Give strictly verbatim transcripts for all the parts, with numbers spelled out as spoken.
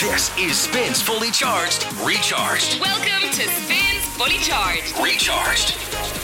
This is Spins Fully Charged, Recharged. Welcome to Spins Fully Charged, Recharged.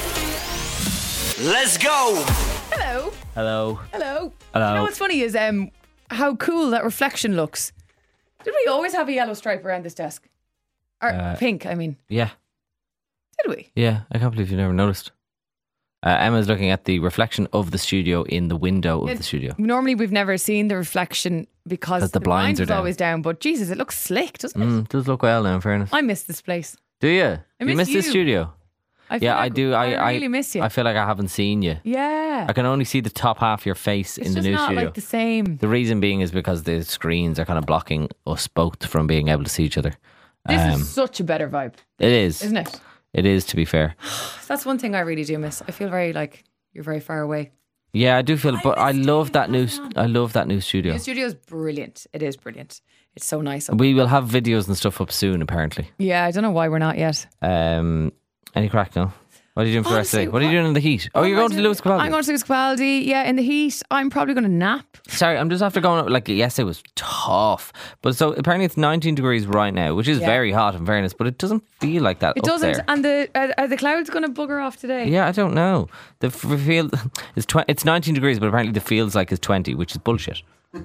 Let's go. Hello. Hello. Hello. Hello. You know what's funny is um how cool that reflection looks. Did we always have a yellow stripe around this desk? Or Uh, pink, I mean. Yeah. Did we? Yeah. I can't believe you never noticed. Uh, Emma's looking at the reflection of the studio in the window of Yeah, the studio. Normally we've never seen the reflection because Because the blinds are is down. always down. But Jesus, it looks slick, doesn't it? Mm, it does look well now, in fairness. I miss this place. Do you? I you miss miss this you. studio? I feel Yeah, I like do. I, I really miss you. I feel like I haven't seen you. yeah. I can only see the top half of your face It's in the just new not studio. like the same. The reason being is because the screens are kind of blocking us both from being able to see each other. This Um, is such a better vibe, It is. isn't it? It is, to be fair. That's one thing I really do miss. I feel very like you're very far away. Yeah, I do feel, but I love that new. I love that new studio. The studio is brilliant. It is brilliant. It's so nice. We will have videos and stuff up soon, apparently. Yeah, I don't know why we're not yet. Um, any crack, no? What are you doing for the rest of the day? Honestly, What are you what- doing in the heat? Oh, What you're am I going to doing? Lewis Capaldi? I'm going to Lewis Capaldi. Yeah, in the heat. I'm probably going to nap. Sorry, I'm just after going up. Like, yesterday was tough. But so apparently it's nineteen degrees right now, which is Yeah. very hot in fairness, but it doesn't feel like that It up doesn't. there. And the are, are the clouds going to bugger off today? Yeah, I don't know. The f- feel is tw- it's nineteen degrees, but apparently the feels like it's twenty, which is bullshit.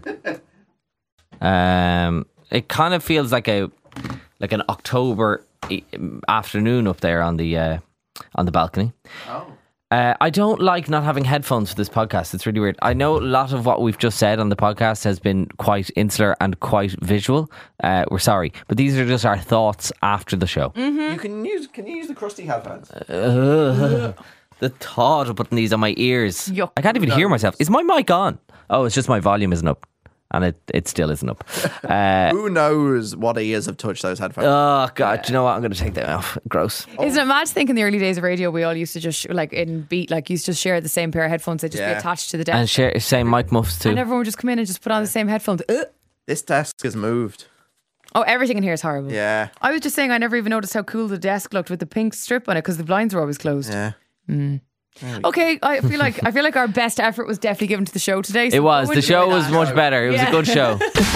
um, it kind of feels like a like an October e- afternoon up there on the uh, on the balcony. Oh. Uh, I don't like not having headphones for this podcast. It's really weird. I know a lot of what we've just said on the podcast has been quite insular and quite visual. Uh, we're sorry, but these are just our thoughts after the show. You can use. Can you use the crusty headphones? Uh, the thought of putting these on my ears. Yuck. I can't even hear myself. Is my mic on? Oh, it's just my volume isn't up. And it, it still isn't up. Uh, Who knows what ears have touched those headphones? oh, God. Do you know what? I'm going to take them off. Gross. Isn't it mad to think in the early days of radio we all used to just sh- like in beat like used to share the same pair of headphones. They'd just be Yeah. attached to the desk. And share, same mic muffs too. And everyone would just come in and just put on the same headphones. Ugh. This desk has moved. Oh, everything in here is horrible. Yeah, I was just saying I never even noticed how cool the desk looked with the pink strip on it because the blinds were always closed. yeah. Okay, I feel like I feel like our best effort was definitely given to the show today. so It was. go The enjoy show was that. much better. It was Yeah. a good show.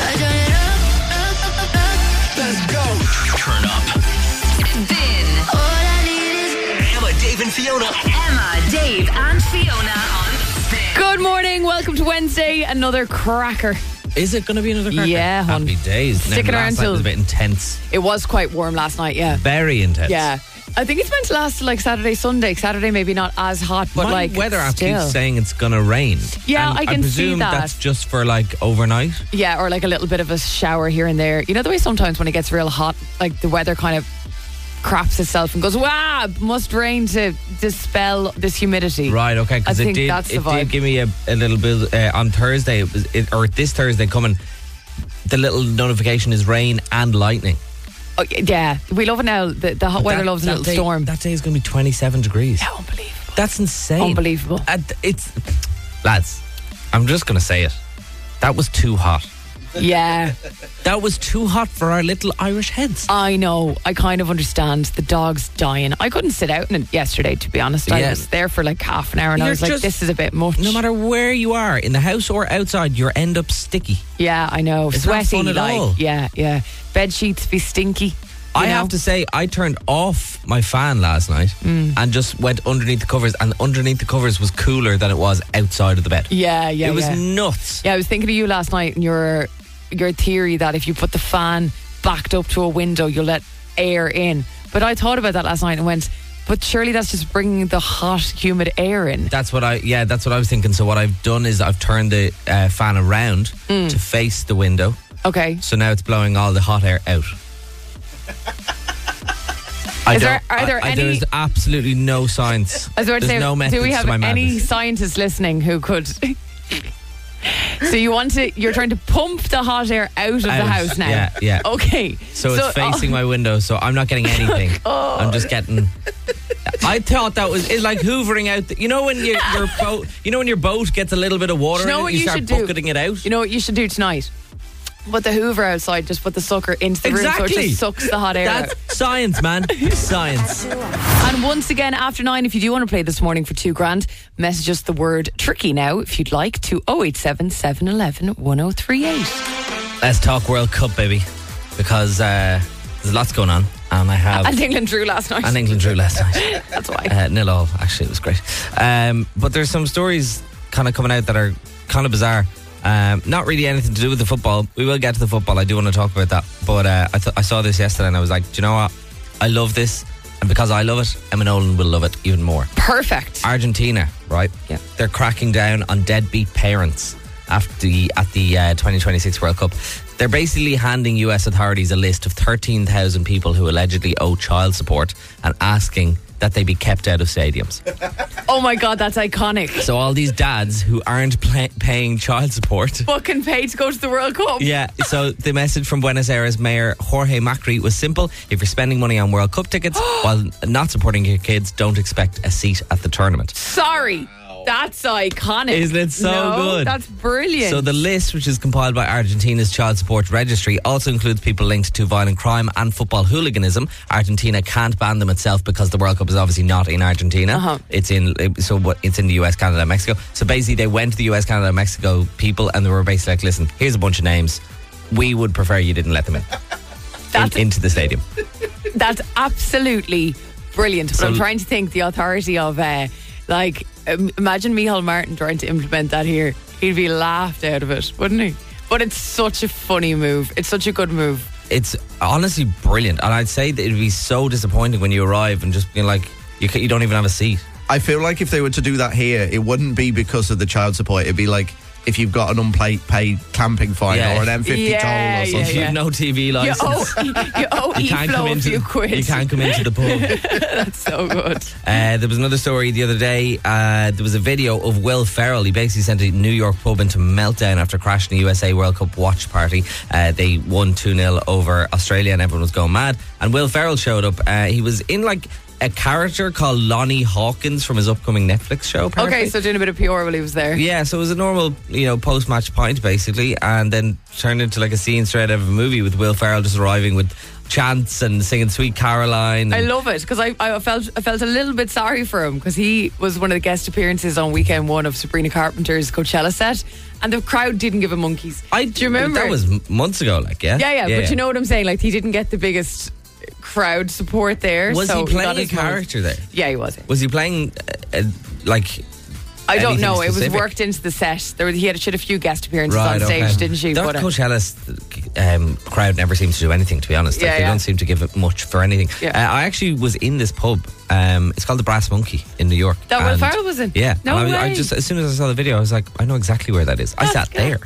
Let's go. Turn up. Spin. Emma, Dave, and Fiona. Emma, Dave, and Fiona on Spin. Good morning. Welcome to Wednesday. Another cracker. Is it going to be another cracker? Yeah, hun. Happy days. Sticking now, around last night till- was a bit intense. It was quite warm last night. Yeah. Very intense. Yeah. I think it's meant to last like Saturday, Sunday. Saturday maybe not as hot, but My like weather app still. keeps saying it's going to rain. Yeah, And I can see presume that. that's just for like overnight. Yeah, or like a little bit of a shower here and there. You know the way sometimes when it gets real hot, like the weather kind of craps itself and goes, wow, must rain to dispel this humidity. Right, okay. I Because it think did, that's the it vibe. did give me a, a little bit uh, on Thursday, it was, it, or this Thursday coming, the little notification is rain and lightning. Oh, yeah, we love it now. The, the hot weather That- loves a that little day- storm. That day is going to be twenty-seven degrees. Yeah, unbelievable. That's insane. Unbelievable. Uh, it's, lads, I'm just going to say it. That was too hot. Yeah, That was too hot for our little Irish heads. I know. I kind of understand. The dog's dying. I couldn't sit out in it yesterday, to be honest. I Yeah. was there for like half an hour and I You're was like, just- this is a bit much. No matter where you are, in the house or outside, you end up sticky. Yeah, I know. It's not Sweaty, fun at like, all. yeah, yeah. Bed sheets be stinky. I you know? have to say, I turned off my fan last night Mm. and just went underneath the covers, and underneath the covers was cooler than it was outside of the bed. Yeah, yeah, it was yeah. nuts. Yeah, I was thinking of you last night and your your theory that if you put the fan backed up to a window, you'll let air in. But I thought about that last night and went, but surely that's just bringing the hot, humid air in. That's what I, yeah, that's what I was thinking. So what I've done is I've turned the uh, fan around Mm. to face the window. Okay. So now it's blowing all the hot air out. I Is there- don't- are there I- I- any- There's absolutely no science. I was about to There's say, no methods do we have to my any madness. scientists listening who could? So you want to? You're trying to pump the hot air out of the Out, house now. yeah, yeah. Okay. So it's facing my window, so I'm not getting anything. Oh. I'm just getting. I thought that was it's like hoovering out. The, you know when your your boat, you know when your boat gets a little bit of water, Do you know in what it, you you start should do? bucketing it out. You know what you should do tonight? Put the Hoover outside. Just put the sucker into the room so it Exactly. just sucks the hot air out. That's science, man. Science. And once again, after nine, if you do want to play this morning for two grand, message us the word tricky now, if you'd like, to oh eight seven, seven one one, one oh three eight. Let's talk World Cup, baby. because uh, there's lots going on, and I have And England drew last night. and England drew last night. That's why. Uh, nil all. Actually, it was great. Um, but there's some stories kind of coming out that are kind of bizarre. Um, not really anything to do with the football. We will get to the football. I do want to talk about that. But uh, I, th- I saw this yesterday and I was like, do you know what? I love this. And because I love it, Emma Nolan will love it even more. Perfect. Argentina, right? Yeah. They're cracking down on deadbeat parents after the, at the uh, twenty twenty-six World Cup. They're basically handing U S authorities a list of thirteen thousand people who allegedly owe child support and asking that they be kept out of stadiums. Oh my God, that's iconic. So all these dads who aren't pay- paying child support. But can pay to go to the World Cup. Yeah, so the message from Buenos Aires Mayor Jorge Macri was simple. If you're spending money on World Cup tickets while not supporting your kids, don't expect a seat at the tournament. Sorry. That's iconic. Isn't it so no, good? That's brilliant. So the list, which is compiled by Argentina's Child Support Registry, also includes people linked to violent crime and football hooliganism. Argentina can't ban them itself because the World Cup is obviously not in Argentina. Uh-huh. It's in so what it's in the U S, Canada, and Mexico. So basically, they went to the U S, Canada, and Mexico people, and they were basically like, "Listen, here's a bunch of names. We would prefer you didn't let them in, That's- in into the stadium." That's absolutely brilliant. But So- I'm trying to think the authority of, uh, like, um, imagine Micheál Martin trying to implement that here. He'd be laughed out of it, wouldn't he? But it's such a funny move. It's such a good move. It's honestly brilliant, and I'd say that it'd be so disappointing when you arrive and just being like, you ca- you don't even have a seat. I feel like if they were to do that here, it wouldn't be because of the child support. It'd be like if you've got an unpaid paid camping fine Yeah. or an M fifty Yeah, toll or yeah, something. If you have no T V You license, owe, you owe you can't come E-Flow a into few the, quid. you can't come into the pub. That's so good. Uh, there was another story the other day. Uh, there was a video of Will Ferrell. He basically sent a New York pub into meltdown after crashing the U S A World Cup watch party. Uh, they won two nil over Australia and everyone was going mad. And Will Ferrell showed up. Uh, he was in like a character called Lonnie Hawkins from his upcoming Netflix show, apparently. Okay, so doing a bit of P R while he was there. Yeah, so it was a normal, you know, post-match pint, basically, and then turned into like a scene straight out of a movie with Will Ferrell just arriving with chants and singing Sweet Caroline. I and- love it because I, I felt I felt a little bit sorry for him because he was one of the guest appearances on weekend one of Sabrina Carpenter's Coachella set, and the crowd didn't give him monkeys. I, Do you remember? That was m- months ago, like, yeah? yeah, yeah, but you know what I'm saying? Like, he didn't get the biggest crowd support there. Was so he playing got a his moment. character there? Yeah, he was. Was he playing, uh, uh, like... I don't anything know. It was specific? worked into the set. There, was- he had, she had a few guest appearances Right, on stage, okay. didn't she? That But, uh, Coachella's um, crowd never seems to do anything, to be honest. Like, Yeah, they yeah. don't seem to give it much for anything. Yeah. Uh, I actually was in this pub. Um, it's called the Brass Monkey in New York. That Will And- Ferrell was in? Yeah. No and I, was- I way. just as soon as I saw the video, I was like, I know exactly where that is. I That's sat there.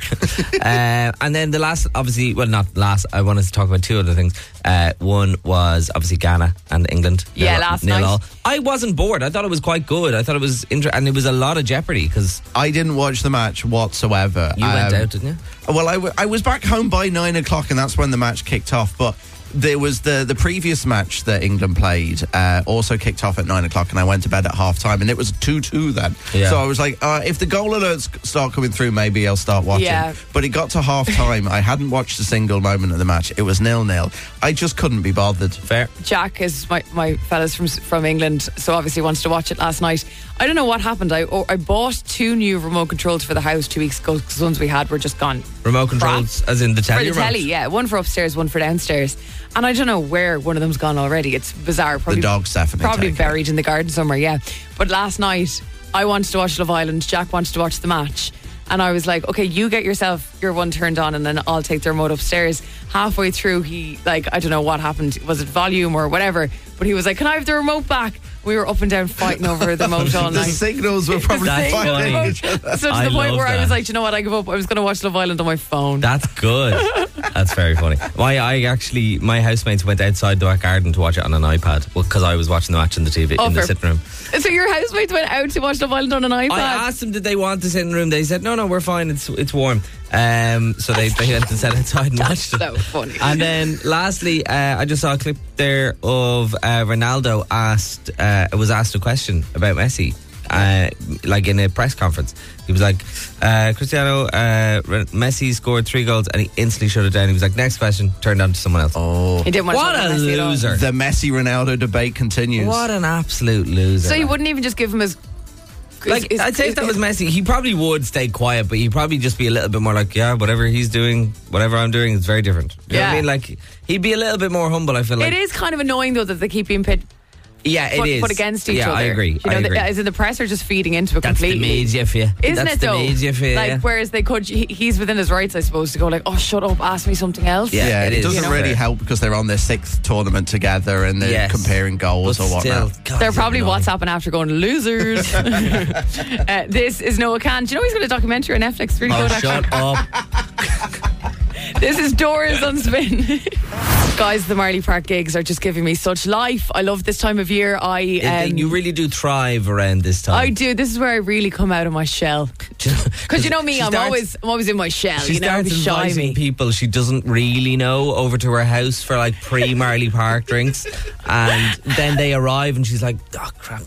uh, and then the last, obviously, well, not last. I wanted to talk about two other things. Uh, one was obviously Ghana and England. Yeah, Nil- last nil night. all. I wasn't bored. I thought it was quite good. I thought it was inter- and it was a lot of jeopardy because I didn't watch the match whatsoever. you went Um, out, didn't you? Well, I, w- I was back home by nine o'clock, and that's when the match kicked off. But there was the the previous match that England played uh, also kicked off at nine o'clock, and I went to bed at half time, and it was two two then. Yeah. So I was like, uh, if the goal alerts start coming through, maybe I'll start watching. Yeah. But it got to half time. I hadn't watched a single moment of the match. It was nil nil. I just couldn't be bothered. Fair. Jack is my, my fellas from from England, so obviously wants to watch it last night. I don't know what happened. I oh, I bought two new remote controls for the house two weeks ago because the ones we had were just gone. Remote controls, as in the telly For the remote? telly, yeah. One for upstairs, one for downstairs. And I don't know where one of them's gone already. It's bizarre. Probably, dog's definitely Probably taken it. buried in the garden somewhere, yeah. But last night, I wanted to watch Love Island. Jack wanted to watch the match. And I was like, okay, you get yourself your one turned on and then I'll take the remote upstairs. Halfway through, he, like, I don't know what happened. Was it volume or whatever? But he was like, can I have the remote back? We were up and down fighting over the remote all The night. signals were probably That's fighting funny. each other. So to I the point love where I that. was like, you know what, I give up. I was going to watch Love Island on my phone. That's good. That's very funny. My, I actually, my housemates went outside the back garden to watch it on an iPad because I was watching the match in the T V Oh, in the fair. sitting room. So your housemates went out to watch Love Island on an iPad? I asked them, did they want the sitting room? They said, no, no, we're fine. It's it's warm. Um, so they, they went and sat outside and watched it. so funny. And then lastly, uh, I just saw a clip there of uh, Ronaldo asked, uh, was asked a question about Messi. Uh, like in a press conference, he was like, uh, Cristiano, uh, Messi scored three goals, and he instantly shut it down. He was like, next question, turned on to someone else. Oh, He didn't want What to a talk about Messi at all. loser! the Messi Ronaldo debate continues. What an absolute loser! So you wouldn't even just give him his Like, is- I'd say if that was messy, he probably would stay quiet, but he'd probably just be a little bit more like, yeah, whatever he's doing, whatever I'm doing is very different. You know what I Yeah. mean? Like, he'd be a little bit more humble, I feel like. It is kind of annoying though that they keep being pit, Yeah, it put, is. put against each yeah, other. I agree. You know, I agree. The, as in the press are just feeding into it That's completely. the media for you. Isn't That's it the though? media for you. Like, yeah. whereas they could, he, he's within his rights, I suppose, to go like, oh, shut up, ask me something else. Yeah, Yeah, it it, is. doesn't You know? really help because they're on their sixth tournament together and they're Yes. comparing goals But or whatnot. still, God, They're it's probably annoying. WhatsApping after going, losers. uh, this is Noah Khan. Do you know he's got a documentary on Netflix? Really Oh, good, actually. shut up. This is Doors on Spin. Guys, the Marley Park gigs are just giving me such life. I love this time of year. I um, you really do thrive around this time. I do. This is where I really come out of my shell. Because you know me, She I'm starts- always I'm always in my shell. She you know, starts shy inviting me. people she doesn't really know over to her house for like pre-Marley Park drinks, and then they arrive and she's like, oh crap.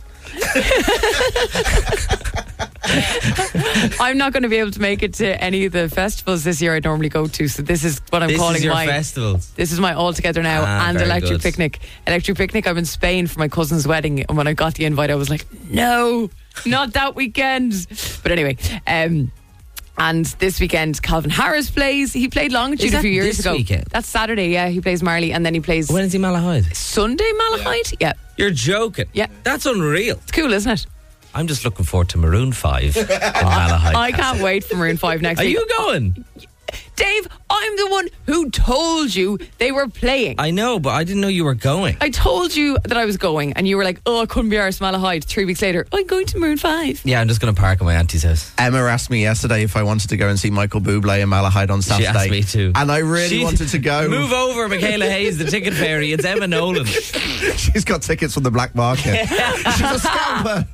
I'm not going to be able to make it to any of the festivals this year I normally go to. So this is what I'm This calling is your my festivals. This is my All Together Now Ah, and very Electric good. Picnic. Electric Picnic, I'm in Spain for my cousin's wedding. And when I got the invite, I was like, no, not that weekend. But anyway, um, and this weekend, Calvin Harris plays. He played Longitude Is a that few years this ago. weekend? That's Saturday, yeah. He plays Marley and then he plays When is he Malahide? Sunday Malahide. Yeah. You're joking. Yeah. That's unreal. It's cool, isn't it? I'm just looking forward to Maroon five in Malahide. I can't wait for Maroon five next Are week. you going? Dave, I'm the one who told you they were playing. I know, but I didn't know you were going. I told you that I was going, and you were like, oh, I couldn't be arsed Malahide. Three weeks later, I'm going to Maroon five. Yeah, I'm just going to park at my auntie's house. Emma asked me yesterday if I wanted to go and see Michael Bublé and Malahide on Saturday. She asked me too. And I really She- wanted to go. Move over, Michaela Hayes, the ticket fairy. It's Emma Nolan. She's got tickets from the black market. She's a scalper.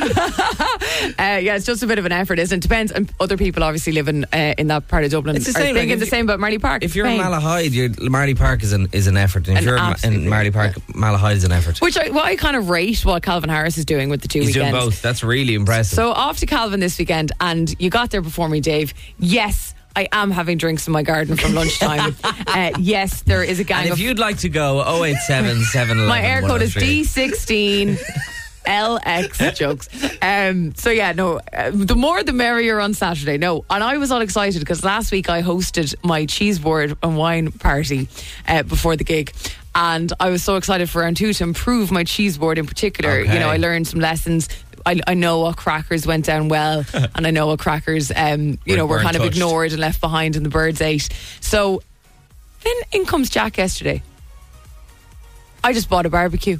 Uh, yeah, it's just a bit of an effort, isn't it? Depends. And other people obviously live in, uh, in that part of Dublin. It's the are same, like, thinking if the you- same about Marley Park. If you're in Pain. Malahide, you're, Marley Park is an is an effort. And if An you're in, absolute in Marley Park, Malahide is an effort. Which I, what I kind of rate what Calvin Harris is doing with the two He's weekends. doing both. That's really impressive. So off to Calvin this weekend, and you got there before me, Dave. Yes, I am having drinks in my garden from lunchtime. uh, yes, there is a gang and if of... you'd like to go, oh eight seven, seven one one. My air code is D sixteen. L X jokes. Um, so yeah, no, uh, the more the merrier on Saturday. No, and I was all excited because last week I hosted my cheese board and wine party uh, before the gig. And I was so excited for round two to improve my cheese board in particular. Okay. You know, I learned some lessons. I, I know what crackers went down well, and I know what crackers, um, you Were- know, were weren't kind of touched. ignored and left behind, and the birds ate. So then in comes Jack yesterday. I just bought a barbecue.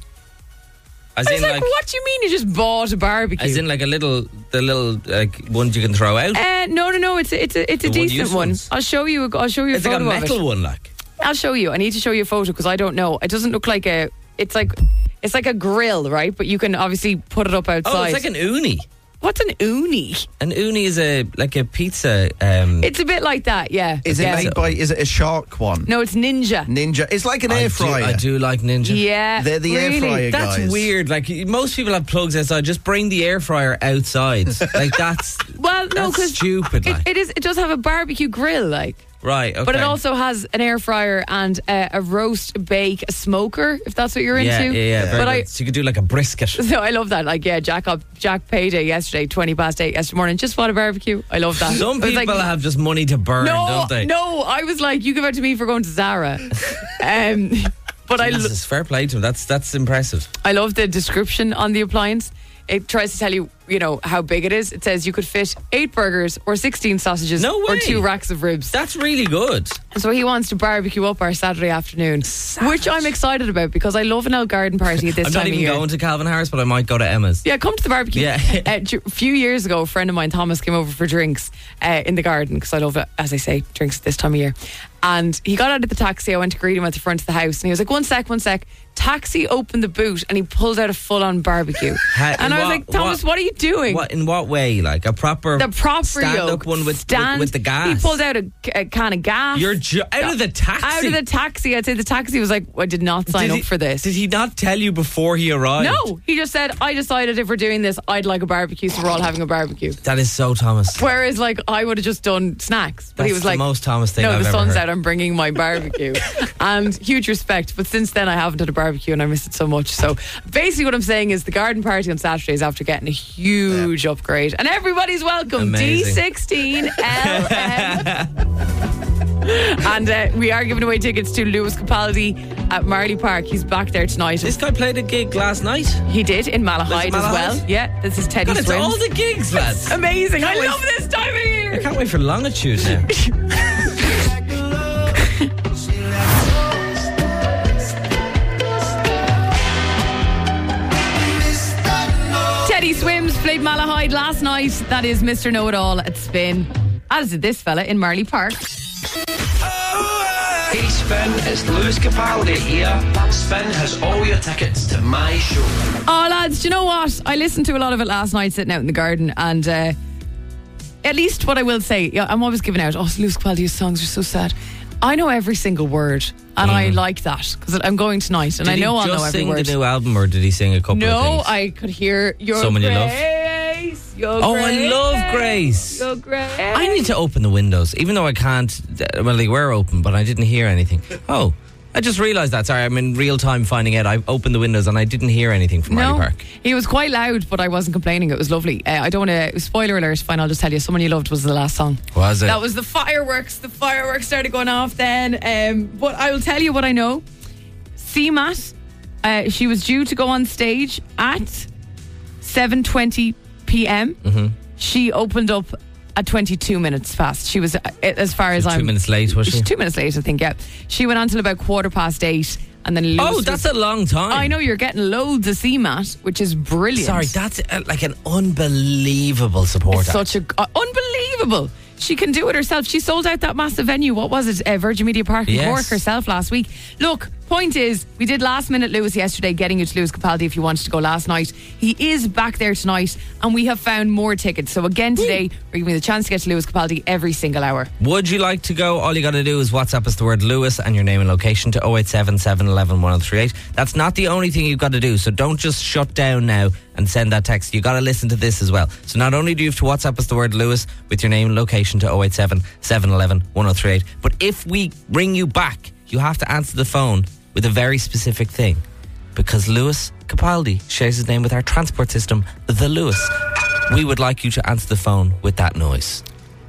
As I was in like, like, what do you mean you just bought a barbecue? as in like a little, the little like ones you can throw out. uh, no, no, no. It's a, it's a, it's a The decent one-use one. ones? I'll show you. A, I'll show you a It's like photo a of metal it. one, like. I'll show you. I need to show you a photo because I don't know. It doesn't look like a. It's like it's like a grill, right? But you can obviously put it up outside. Oh, it's like an uni. What's an uni? An uni is a like a pizza. Um, It's a bit like that, yeah. Is it yeah. made by, is it a Shark one? No, it's Ninja. Ninja. It's like an I air do- fryer. I do like Ninja. Yeah, They're the air really. fryer That's guys. weird. Like most people have plugs outside. Just bring the air fryer outside. Like that's Well, no, That's because stupid, It, like. it is. It does have a barbecue grill, like. right. Okay. But it also has an air fryer and uh, a roast bake a smoker, if that's what you're yeah, into. yeah, yeah. Very But good. I, so you could do like a brisket. so I love that. Like, yeah, Jack up, Jack payday yesterday, twenty past eight yesterday morning. Just bought a barbecue. I love that. Some I was people like, have just money to burn, no, don't they? no. I was like, you give out to me for going to Zara. um, but I, lo- Jesus, fair play to him. That's that's impressive. I love the description on the appliance. It tries to tell you, you know, how big it is. It says you could fit eight burgers or sixteen sausages No or way. two racks of ribs. That's really good. So he wants to barbecue up our Saturday afternoon, which I'm excited about because I love an old garden party at this I'm time not even of year. going to Calvin Harris, but I might go to Emma's. Yeah, come to the barbecue. Yeah. uh, ju- a few years ago, a friend of mine, Thomas, came over for drinks uh, in the garden because I love it, as I say, drinks at this time of year. And he got out of the taxi. I went to greet him at the front of the house, and he was like, "One sec, one sec." Taxi opened the boot, and he pulled out a full-on barbecue. Ha- and I was what- like, "Thomas, what, what- are you doing?" What in what way? Like a proper The proper stand-up yoke. one with, Stand, with with the gas. He pulled out a, a can of gas. You're ju- out of the taxi. Out of the taxi. I'd say the taxi was like, I did not sign Did up he- for this. Did he not tell you before he arrived? No, he just said, I decided if we're doing this, I'd like a barbecue, so we're all having a barbecue. That is so Thomas. Whereas, like, I would have just done snacks. But he That's was the like, most Thomas thing no, I've the ever sun's heard. out, I'm bringing my barbecue. And huge respect. But since then, I haven't had a barbecue barbecue and I miss it so much. So basically what I'm saying is the garden party on Saturday is after getting a huge yeah. upgrade. And everybody's welcome. Amazing. D sixteen L M. And uh, we are giving away tickets to Lewis Capaldi at Marley Park. He's back there tonight. This guy played a gig last night. He did in Malahide as well. Yeah, this is Teddy God, it's Swims. all the gigs, lads. Amazing. I Can't love wait. this time of year. I can't wait for Longitude now. Teddy Swims played Malahide last night. That is Mister Know-It-All at Spin. As did this fella in Marley Park. Hey Spin, it's Lewis Capaldi here. Spin has all your tickets to my show. Oh lads, do you know what? I listened to a lot of it last night sitting out in the garden, and uh, at least what I will say, yeah, I'm always giving out, oh, Lewis Capaldi's songs are so sad. I know every single word, and mm. I like that because I'm going tonight, and did I know he I'll just know every sing word. the new album, or did he sing a couple no, of things? I could hear your Someone You Love? grace. Your Oh, grace, I love Grace. Your grace. I need to open the windows, even though I can't. Well, they were open, but I didn't hear anything. Oh, I just realised that. Sorry, I'm in real time finding out. I opened the windows and I didn't hear anything from Marley No, Park. he was quite loud, but I wasn't complaining. It was lovely. Uh, I don't want to. Spoiler alert. Fine, I'll just tell you. Someone You Loved was the last song. Was it? That was the fireworks. The fireworks started going off then. Um, but I will tell you what I know. C Mat, uh, she was due to go on stage at seven twenty p.m. Mm-hmm. She opened up at twenty-two minutes past. She was, uh, as far as So I'm... two minutes late, was she? She's two minutes late, I think, yeah. She went on till about quarter past eight. And then Lewis Oh, was- that's a long time. I know, you're getting loads of C Mat, which is brilliant. Sorry, that's uh, like an unbelievable support act. Such a uh, unbelievable. She can do it herself. She sold out that massive venue. What was it? Uh, Virgin Media Park in Yes. Cork herself last week. Look, point is, we did last minute Lewis yesterday, getting you to Lewis Capaldi if you wanted to go last night. He is back there tonight, and we have found more tickets. So again today, we're giving you the chance to get to Lewis Capaldi every single hour. Would you like to go? All you got to do is WhatsApp us the word Lewis and your name and location to oh eight seven, seven one one, one oh three eight. That's not the only thing you've got to do, so don't just shut down now and send that text. You got to listen to this as well. So not only do you have to WhatsApp us the word Lewis with your name and location to oh eight seven, seven one one, one oh three eight, but if we ring you back, you have to answer the phone with a very specific thing, because Lewis Capaldi shares his name with our transport system, the Lewis. We would like you to answer the phone with that noise.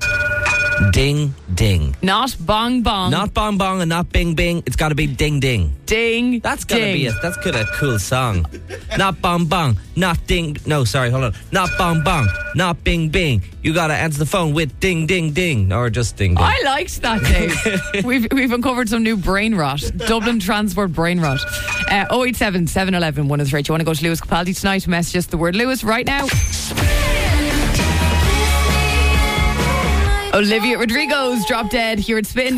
Ding, ding. Not bong bong. Not bong bong and not bing bing. It's got to be ding ding. ding. That's got to ding. be it. That's good. A cool song. Not bong bong. Not ding. No, sorry. Hold on. Not bong bong. Not bing bing. You got to answer the phone with ding ding ding, or just ding ding. I liked that, Dave. we've we've uncovered some new brain rot. Dublin Transport brain rot. Uh, oh eight seven, seven one one, one oh three eight. You want to go to Lewis Capaldi tonight? Message us the word Lewis right now. Olivia Rodrigo's Drop Dead here at Spin.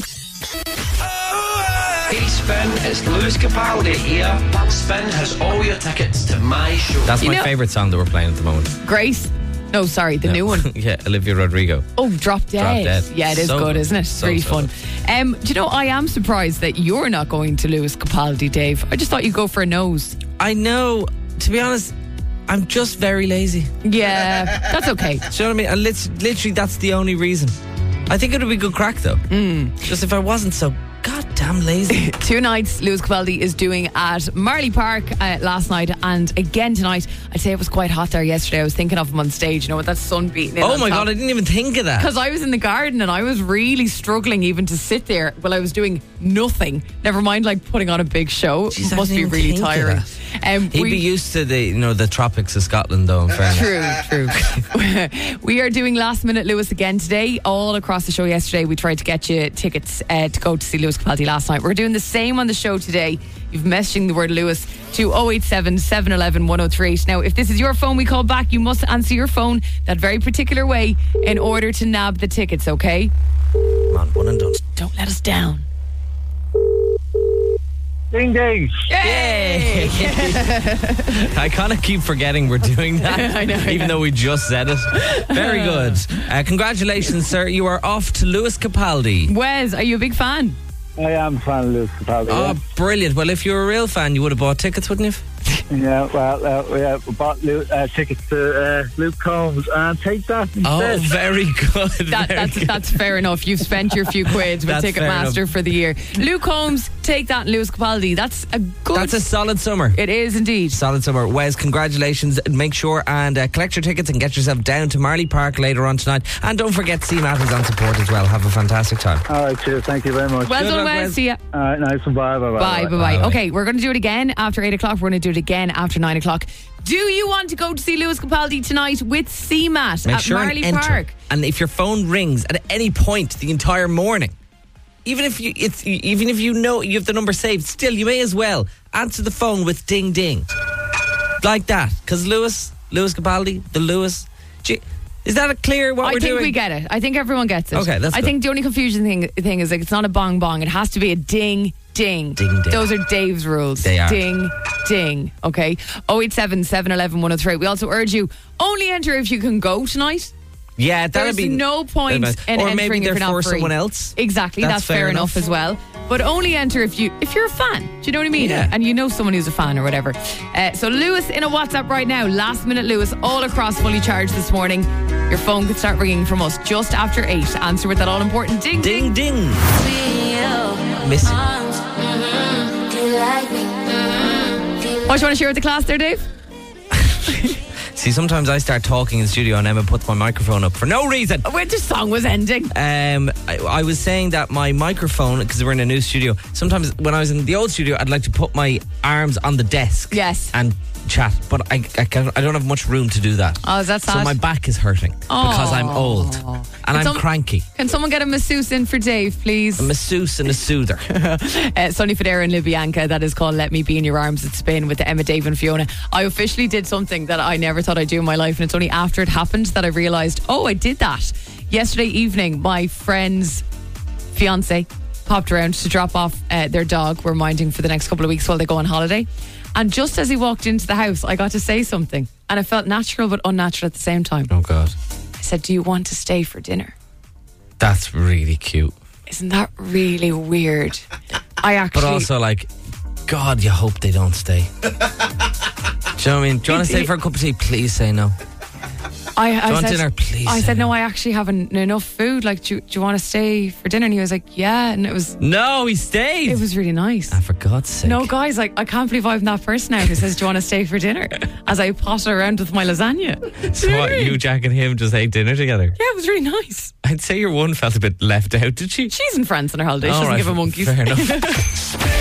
Hey Spin, it's Lewis Capaldi here. Spin has all your tickets to my show. That's You my know- favourite song that we're playing at the moment. Grace. No, sorry, the No. new one. Yeah, Olivia Rodrigo. Oh, Drop Dead. Drop Dead. Yeah, it is So good, good. isn't it? So, really so fun. Um, do you know, I am surprised that you're not going to Lewis Capaldi, Dave. I just thought you'd go for a nose. I know. To be honest, I'm just very lazy. Yeah, that's okay. Do you know what I mean? And lit- literally, that's the only reason. I think it would be good crack, though. Mm. Just if I wasn't so goddamn lazy. Two nights Lewis Capaldi is doing at Marley Park uh, last night and again tonight. I'd say it was quite hot there yesterday. I was thinking of him on stage, you know, with that sun beating in. Oh my God, I didn't even think of that. Because I was in the garden and I was really struggling even to sit there while I was doing nothing. Never mind like putting on a big show. Jeez, I Must be didn't really think of tiring. that. Um, He'd we- be used to the, you know, the tropics of Scotland, though, in fairness. True, true. We are doing Last Minute Lewis again today. All across the show yesterday, we tried to get you tickets uh, to go to see Lewis Capaldi last night. We're doing the same on the show today. You've messaging the word Lewis to oh eight seven, seven one one, one oh three eight. Now, if this is your phone we call back, you must answer your phone that very particular way in order to nab the tickets, okay? Come on, one and done. Don't let us down. Ding ding. Yay! I kind of keep forgetting we're doing that, I know, even yeah. though we just said it. Very good. Uh, congratulations, sir. You are off to Lewis Capaldi. Wes, are you a big fan? I am a fan of Lewis Capaldi. Oh, yeah. brilliant. Well, if you were a real fan, you would have bought tickets, wouldn't you? Yeah, well, uh, we, uh, we bought Luke, uh, tickets to uh, Luke Combs and take that Oh, instead. very good. That, very that's good. that's fair enough. You've spent your few quid with That's fair Ticketmaster enough. for the year. Luke Combs, take that, and Lewis Capaldi. That's a good. That's a solid summer. It is indeed. Solid summer. Wes, congratulations. Make sure and uh, collect your tickets and get yourself down to Marley Park later on tonight. And don't forget, C MAT is on support as well. Have a fantastic time. All right, cheers. Thank you very much. Well Good done, luck, Wes. Wes. See ya. All right, nice one. Bye, bye, bye. Bye, bye, bye. Bye. Okay, we're going to do it again after eight o'clock. We're going to do it again after nine o'clock. Do you want to go to see Lewis Capaldi tonight with C MAT Make at sure Marley and enter. Park? And if your phone rings at any point the entire morning, even if you it's even if you know you have the number saved, still you may as well answer the phone with ding ding, like that. Because Lewis, Lewis Capaldi, the Lewis. Gee, is that a clear what I we're think doing? we get it. I think everyone gets it. Okay, that's I good. think the only confusing thing thing is like it's not a bong bong. It has to be a ding ding. Ding, ding. Those are Dave's rules. They are. Ding ding. Okay. oh eight seven, seven one one, one oh three. We also urge you only enter if you can go tonight. Yeah, that'd There's be no point that'd be- in or entering maybe if they're you're not for free. someone else. Exactly, that's, fair, enough. as well. But only enter if you if you're a fan. Do you know what I mean? Yeah. And you know someone who's a fan or whatever. Uh, so Lewis in a WhatsApp right now. Last minute Lewis all across Fully Charged this morning. Your phone could start ringing from us just after eight. Answer with that all important ding ding. Ding ding. Miss you. What do you want to share with the class there, Dave? See, sometimes I start talking in the studio and Emma puts my microphone up for no reason. When the song was ending. Um, I, I was saying that my microphone, because we're in a new studio, sometimes when I was in the old studio, I'd like to put my arms on the desk. Yes. And chat, but I I, can, I don't have much room to do that. Oh, is that sad? So my back is hurting because I'm old and Can I'm some- cranky. Can someone get a masseuse in for Dave, please? A masseuse and a soother. uh, Sonny Fodera and Libyanka. That is called Let Me Be in Your Arms at Spain with Emma, Dave and Fiona. I officially did something that I never thought I'd do in my life, and it's only after it happened that I realised, oh, I did that. Yesterday evening, my friend's fiance popped around to drop off uh, their dog. We're minding for the next couple of weeks while they go on holiday. And just as he walked into the house, I got to say something. And it felt natural but unnatural at the same time. Oh, God. I said, do you want to stay for dinner? That's really cute. Isn't that really weird? I actually... But also, like, God, you hope they don't stay. Do you know what I mean? Do you want to stay for a cup of tea? Please say no. I, I Do you want said, dinner? Please I say said, no, no. I actually have en- enough food. Like, do, you- do you want to stay for dinner? And he was like, yeah. And it was No, he stayed. it was really nice. Ah, for God's sake. No, guys, like, I can't believe I'm that person now who says, do you want to stay for dinner? As I potter around with my lasagna. So what, you, Jack, and him just ate dinner together? Yeah, it was really nice. I'd say your one felt a bit left out, did she? She's in France on her holiday. She All doesn't right, give a monkeys. Fair enough.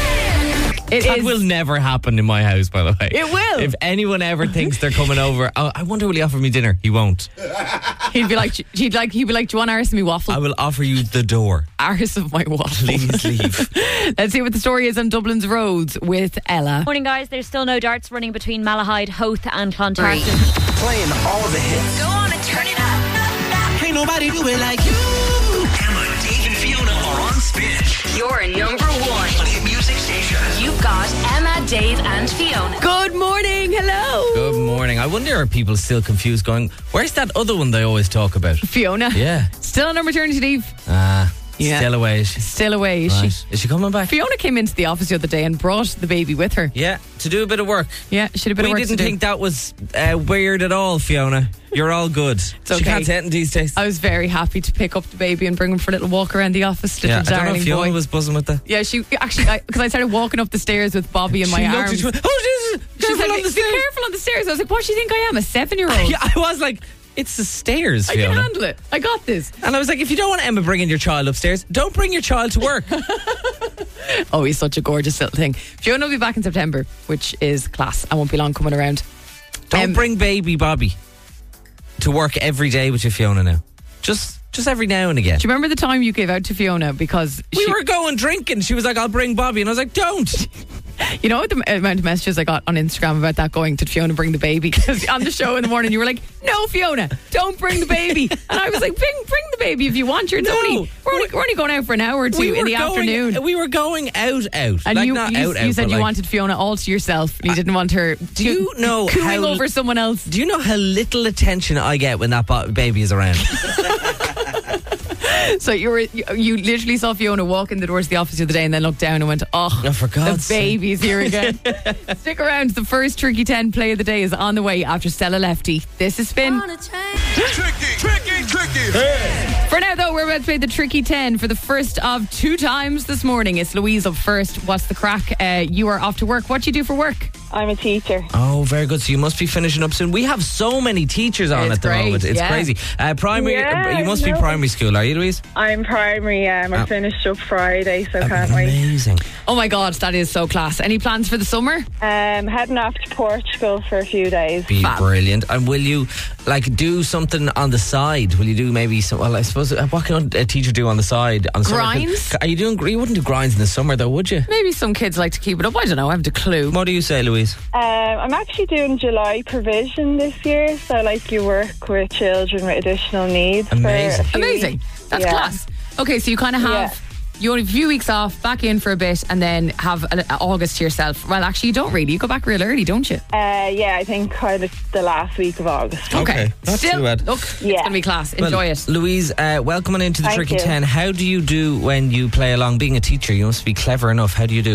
It That is- will never happen in my house, by the way. It will. If anyone ever thinks they're coming over, oh, I wonder will he offer me dinner? He won't. He'd be like, he'd like, he'd be like, do you want arse of me waffle? I will offer you the door. Arse of my waffle. Please leave. Let's see what the story is on Dublin's roads with Ella. Morning, guys. There's still no darts running between Malahide, Howth, and Clontarf. Playing all the hits. Go on and turn it up. Ain't nobody do it like you. Emma, Dave, and Fiona are on Spin. You're number one. On Hit Music Station. You've got Emma, Dave, and Fiona. Good morning. Hello. Good morning. I wonder are people still confused going, where's that other one they always talk about? Fiona. Yeah. Still on her maternity leave. Ah, Yeah. still away. Is she? Still away, is Right. she? Is she coming back? Fiona came into the office the other day and brought the baby with her. Yeah, to do a bit of work. Yeah, she had a bit We of work didn't to do. think that was uh, weird at all, Fiona. You're all good. okay. She can't say it these days. I was very happy to pick up the baby and bring him for a little walk around the office. Little yeah, I don't know darling if Fiona boy. was buzzing with that. Yeah, she actually, because I, I started walking up the stairs with Bobby in my She looked arms. at you and went, oh, Jesus, She careful said, on "Be the stairs." careful on the stairs. I was like, what do you think I am, a seven-year-old? Yeah, I was like, it's the stairs, I can Fiona. handle it. I got this. And I was like, if you don't want Emma bringing your child upstairs, don't bring your child to work. Oh, he's such a gorgeous little thing. Fiona will be back in September, which is class. I won't be long coming around. Don't Um, bring baby Bobby to work every day with you, Fiona, now. Just just every now and again. Do you remember the time you gave out to Fiona because We she, were going drinking. She was like, I'll bring Bobby. And I was like, don't. you know the amount of messages I got on Instagram about that going, did Fiona bring the baby? Because on the show in the morning you were like, no, Fiona, don't bring the baby. And I was like, bring, bring the baby if you want her. It's No. only, we're, only, we're only going out for an hour or two We in were the going- afternoon. We were going out, out. And like, you, not you, out, you out, said but you like- wanted Fiona all to yourself. And you didn't want her Do you know cooing how- over someone else. Do you know how little attention I get when that bo- baby is around? So you were you, you literally saw Fiona walk in the doors of the office the other day and then looked down and went, oh, Oh, for God's the baby's here again. Stick around. The first Tricky ten play of the day is on the way after Stella Lefty. This is Spin. Tricky, tricky, tricky. For now, though, we're about to play the Tricky ten for the first of two times this morning. It's Louise up first. What's the crack? Uh, you are off to work. What do you do for work? I'm a teacher. Oh, very good. So you must be finishing up soon. We have so many teachers on It's at the great, moment. It's yeah. crazy. Uh, primary. Yeah, uh, you must I be know. primary school, are you, Louise? I'm primary. Um, I Oh. finished up Friday, so can't wait. Amazing. Oh my God, that is so class. Any plans for the summer? Um, heading off to Portugal for a few days. Be Fab. brilliant. And will you like do something on the side? Will you do maybe some? Well, I suppose uh, what can a teacher do on the side? On summer? Grinds? Are you doing? You wouldn't do grinds in the summer, though, would you? Maybe some kids like to keep it up. I don't know. I haven't a clue. What do you say, Louise? Um, I'm actually doing July provision this year, so like you work with children with additional needs. Amazing. For a few Amazing. weeks. That's Yeah. class. Okay, so you kind of have. Yeah. You only have a few weeks off, back in for a bit, and then have a, a August to yourself. Well, actually, you don't really. You go back real early, don't you? Uh, yeah, I think kind of the last week of August. Okay, not Still, too bad. look, it's Yeah. going to be class. Enjoy Well, it. Louise, uh, welcome on into the Thank Tricky you. ten. How do you do when you play along? Being a teacher, you must be clever enough. How do you do?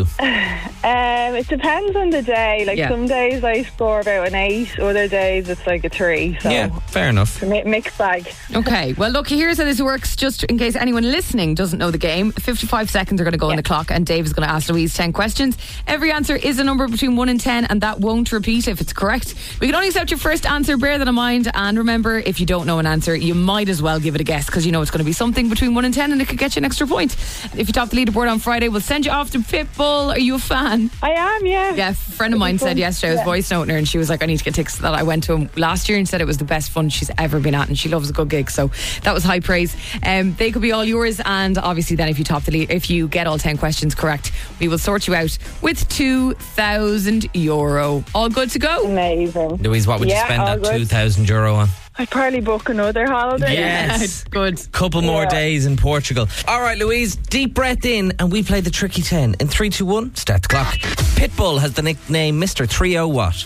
Um, it depends on the day. Like Yeah. some days I score about an eight, other days it's like a three. So Yeah, fair enough. it's a mi- mixed bag. Okay, well, look, here's how this works. Just in case anyone listening doesn't know the game, fifty-five seconds are going to go on the clock, and Dave is going to ask Louise ten questions. Every answer is a number between one and ten, and that won't repeat if it's correct. We can only accept your first answer, bear that in mind. And remember, if you don't know an answer, you might as well give it a guess, because you know it's going to be something between one and ten, and it could get you an extra point. If you top the leaderboard on Friday, we'll send you off to Pitbull. Are you a fan? I am, yeah. Yeah, a friend of mine said yesterday, I was Yeah. voice noting her, and she was like, I need to get tickets to that. I went to him last year and said it was the best fun she's ever been at, and she loves a good gig, so that was high praise. Um, they could be all yours, and obviously then if you top the lead, if you get all ten questions correct, we will sort you out with two thousand euro. All good to go? Amazing. Louise, what would Yeah, you spend all that good. two thousand euro on? I'd probably book another holiday. Yes. Good. Couple more Yeah. days in Portugal. All right, Louise, deep breath in, and we play the Tricky ten. In three, two, one, start the clock. Pitbull has the nickname Mister three oh what?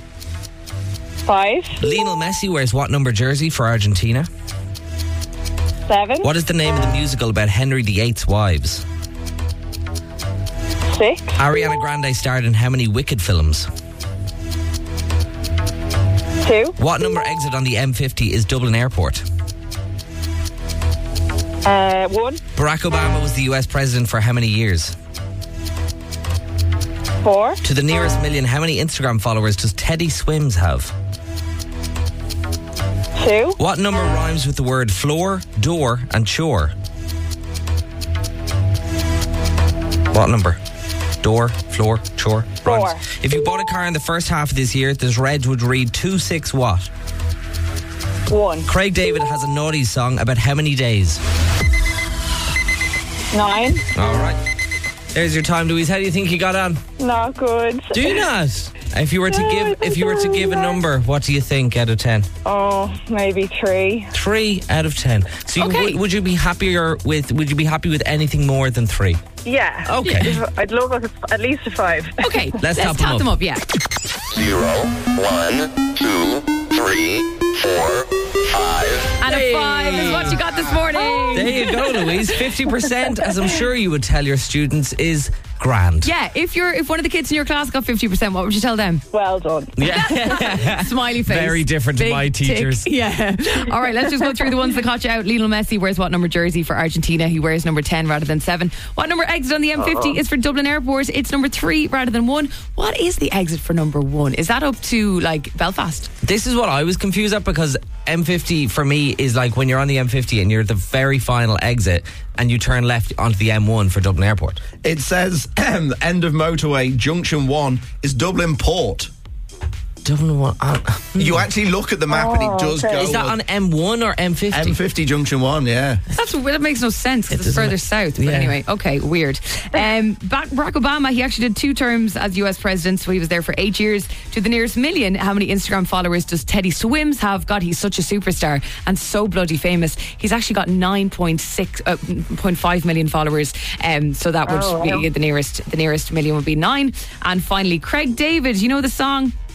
Five, Lionel Messi wears what number jersey for Argentina? seven, What is the name of the musical about Henry the eighth's wives? six, Ariana Grande starred in how many Wicked films? two, What number exit on the M fifty is Dublin Airport? uh, one, Barack Obama was the U S president for how many years? four, To the nearest million, how many Instagram followers does Teddy Swims have? two, What number rhymes with the word floor, door, and chore? What number? Door, floor, chore, Four. rhymes. If you bought a car in the first half of this year, this red would read two six what? one, Craig David has a naughty song about how many days? nine. All right. There's your time, Louise. How do you think you got on? Not good. Do you not? If you were to No, I give, think if you were to I'm give a right. number, what do you think out of ten? Oh, maybe three. Three out of ten. So, you, Okay. would, would you be happier with? Would you be happy with anything more than three? Yeah. Okay. If- I'd love a, at least a five. Okay, Let's top them top up. them up, yeah. Zero, one, two, three, four, five. And a five is what you got this morning. There you go, Louise. Fifty percent, as I'm sure you would tell your students, is grand. Yeah, if you're if one of the kids in your class got fifty percent, what would you tell them? Well done. Yeah. Smiley face. Very different to Big my tick. teachers. Yeah. All right, let's just go through the ones that caught you out. Lionel Messi wears what number jersey for Argentina? He wears number ten rather than seven. What number exit on the M fifty is for Dublin Airport? It's number three rather than one. What is the exit for number one? Is that up to like Belfast? This is what I was confused at, because M fifty for me is like when you're on the M fifty and you're at the very final exit and you turn left onto the M one for Dublin Airport. It says end of motorway, junction one is Dublin Port. Dublin one. Uh, You actually look at the map and it does okay. go. is that on M one or M fifty? M fifty junction one? Yeah. That's that makes no sense because It it's doesn't further ma- south. But Yeah. anyway, okay, weird. Um, back, Barack Obama, he actually did two terms as U S president, so he was there for eight years. To the nearest million, how many Instagram followers does Teddy Swims have? God, he's such a superstar and so bloody famous. He's actually got nine point six, uh, zero point five million followers. Um, so that would Oh, be wow. the nearest. The nearest million would be nine. And finally, Craig David. You know the song?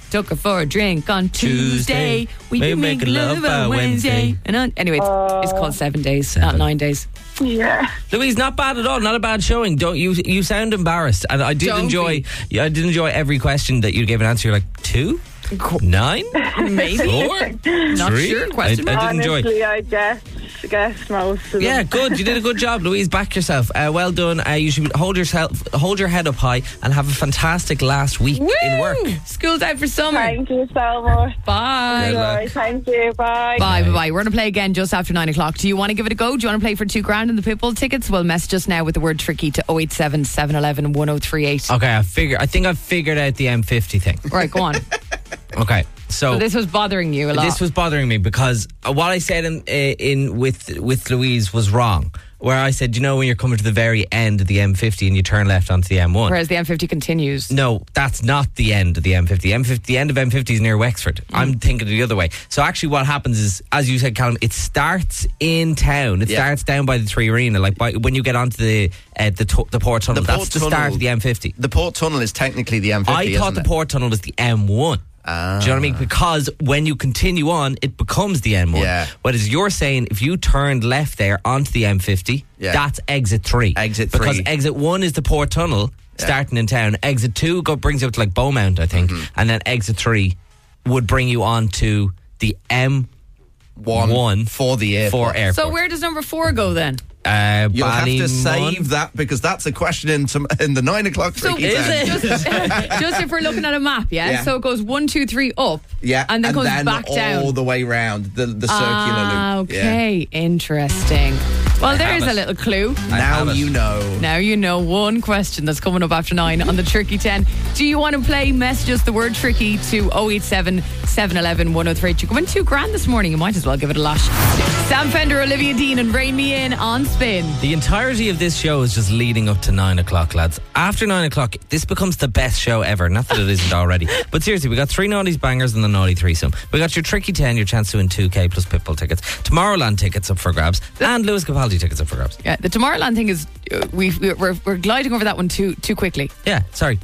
Took her for a drink on Tuesday. Tuesday. We We can make make love love on on Wednesday. Wednesday. And on, anyway, it's, it's called Seven Days, not Nine Days. Yeah. Louise, not bad at all. Not a bad showing. Don't you? You sound embarrassed, and I did Don't enjoy. be. Yeah, I did enjoy every question that you gave an answer. You're like two, nine, Maybe. four, Not three. sure. Question I, I mark. did enjoy. Honestly, I guess, guess most of them. Yeah, good. You did a good job, Louise. Back yourself. Uh, well done. Uh, you should hold yourself, hold your head up high, and have a fantastic last week Woo! in work. School's out for summer. Thank you so much. Bye. Good luck. Right, thank you. Bye. Bye, bye, bye. We're going to play again just after nine o'clock. Do you want to give it a go? Do you want to play for two grand in the Pitbull tickets? Well, message us now with the word tricky to oh eight seven, seven one one, one oh three eight. Okay, I figure. I think I've figured out the M fifty thing. Right, go on. Okay, so, So this was bothering you a lot. This was bothering me because what I said in, in with with Louise was wrong. Where I said, you know, when you're coming to the very end of the M fifty and you turn left onto the M one. Whereas the M fifty continues. No, that's not the end of the M fifty. M fifty, the end of M fifty is near Wexford. Mm. I'm thinking the other way. So actually, what happens is, as you said, Callum, it starts in town. It Yeah. starts down by the Three Arena, like by, when you get onto the uh, the, to- the Port Tunnel. The that's Port the start Tunnel- of the M fifty. The Port Tunnel is technically the M fifty, I thought isn't the it? Port Tunnel was the M one. Ah. Do you know what I mean? Because when you continue on, it becomes the M one. Yeah. Whereas you're saying if you turned left there onto the M fifty, Yeah. that's exit three. Exit Because three. exit one is the Port Tunnel starting in town. Exit two go, brings you up to like Beaumont, I think. Mm-hmm. And then exit three would bring you on to the M One, one for the airport. for airport. So where does number four go then? Uh, You'll have to Ballymun. save that because that's a question in, some, in the nine o'clock So tricky time. just, just if we're looking at a map, yeah? Yeah. So it goes one, two, three up. Yeah, And then goes back all down. the way round the, the circular Ah, loop. Yeah. okay. Interesting. Well, there's have a it. little clue. Now have it. you know. Now you know one question that's coming up after nine on the Tricky ten. Do you want to play? Message us the word tricky to oh eight seven, seven one one, one oh three eight. You can win two grand this morning. You might as well give it a lash. Sam Fender, Olivia Dean, and Rain Me In on Spin. The entirety of this show is just leading up to nine o'clock, lads. After nine o'clock, this becomes the best show ever. Not that it isn't already. But seriously, we got three naughties bangers and the naughty threesome. We got your Tricky ten, your chance to win two K plus Pitbull tickets. Tomorrowland tickets up for grabs. And Lewis Capaldi tickets up for grabs. Yeah, the Tomorrowland thing is, uh, we we're, we're gliding over that one too too quickly. Yeah, sorry.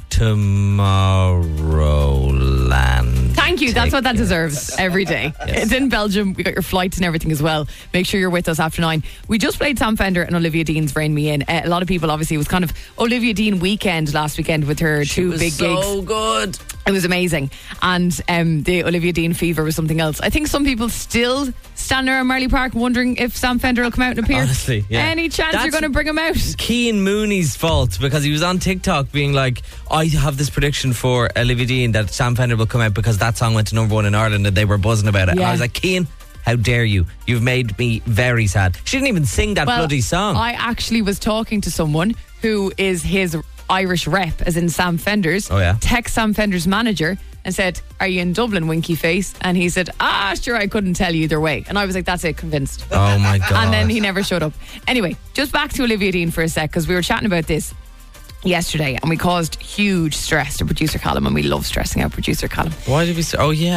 Tomorrowland. Thank you. That's what that tickets. deserves every day. It's in Belgium. We got your flights and everything as well. Make sure you're with us after nine. We just played Sam Fender and Olivia Dean's Rain Me In. Uh, a lot of people, obviously, it was kind of Olivia Dean weekend last weekend with her two was big so gigs. good. It was amazing. And um, the Olivia Dean fever was something else. I think some people still stand around Marley Park wondering if Sam Fender will come out and appear. Honestly, yeah. Any chance That's- you're going to bring him out? Keane Mooney's fault because he was on TikTok being like, I have this prediction for Olivia Dean that Sam Fender will come out because that song went to number one in Ireland and they were buzzing about it. And Yeah. I was like, Keane, how dare you? You've made me very sad. She didn't even sing that Well, bloody song. I actually was talking to someone who is his Irish rep, as in Sam Fender's. Oh, yeah. Text Sam Fender's manager and said, "Are you in Dublin, winky face?" And he said, "Ah, sure, I couldn't tell you either way." And I was like, "That's it, convinced." Oh my God. And then he never showed up. Anyway, just back to Olivia Dean for a sec, because we were chatting about this yesterday and we caused huge stress to producer Callum, and we love stressing out producer Callum. Why did we say? Oh yeah.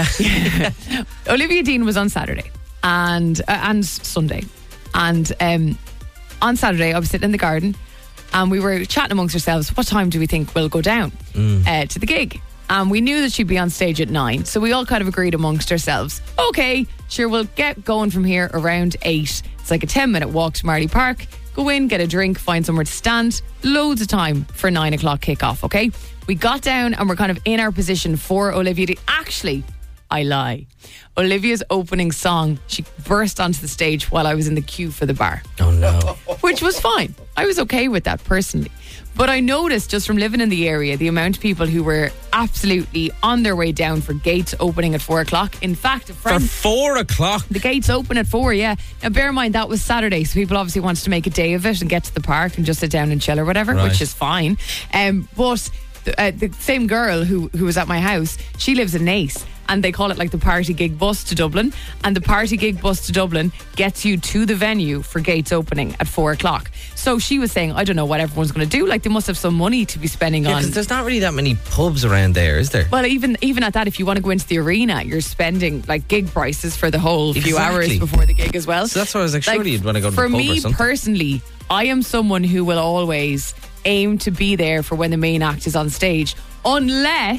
Olivia Dean was on Saturday and uh, and Sunday, and um, on Saturday I was sitting in the garden and we were chatting amongst ourselves. What time do we think we'll go down uh, to the gig? And we knew that she'd be on stage at nine, so we all kind of agreed amongst ourselves. Okay, sure, we'll get going from here around eight. It's like a ten minute walk to Marley Park. Go in, get a drink, find somewhere to stand. Loads of time for nine o'clock kickoff. Okay, we got down and we're kind of in our position for Olivia Dean. Actually, I lie. Olivia's opening song, she burst onto the stage while I was in the queue for the bar, Oh no. which was fine. I was okay with that personally. But I noticed just from living in the area, the amount of people who were absolutely on their way down for gates opening at four o'clock. In fact, a For friend, four o'clock. the gates open at four, yeah. Now, bear in mind, that was Saturday, so people obviously wanted to make a day of it and get to the park and just sit down and chill or whatever, Right. which is fine. Um, but the, uh, the same girl who, who was at my house, she lives in Nace. And they call it like the party gig bus to Dublin. And the party gig bus to Dublin gets you to the venue for gates opening at four o'clock. So she was saying, I don't know what everyone's going to do. Like, they must have some money to be spending Yeah, on. because there's not really that many pubs around there, is there? Well, even even at that, if you want to go into the arena, you're spending like gig prices for the whole few Exactly. hours before the gig as well. So that's why I was like, surely you'd want to go to the For pub or me something. personally, I am someone who will always aim to be there for when the main act is on stage, unless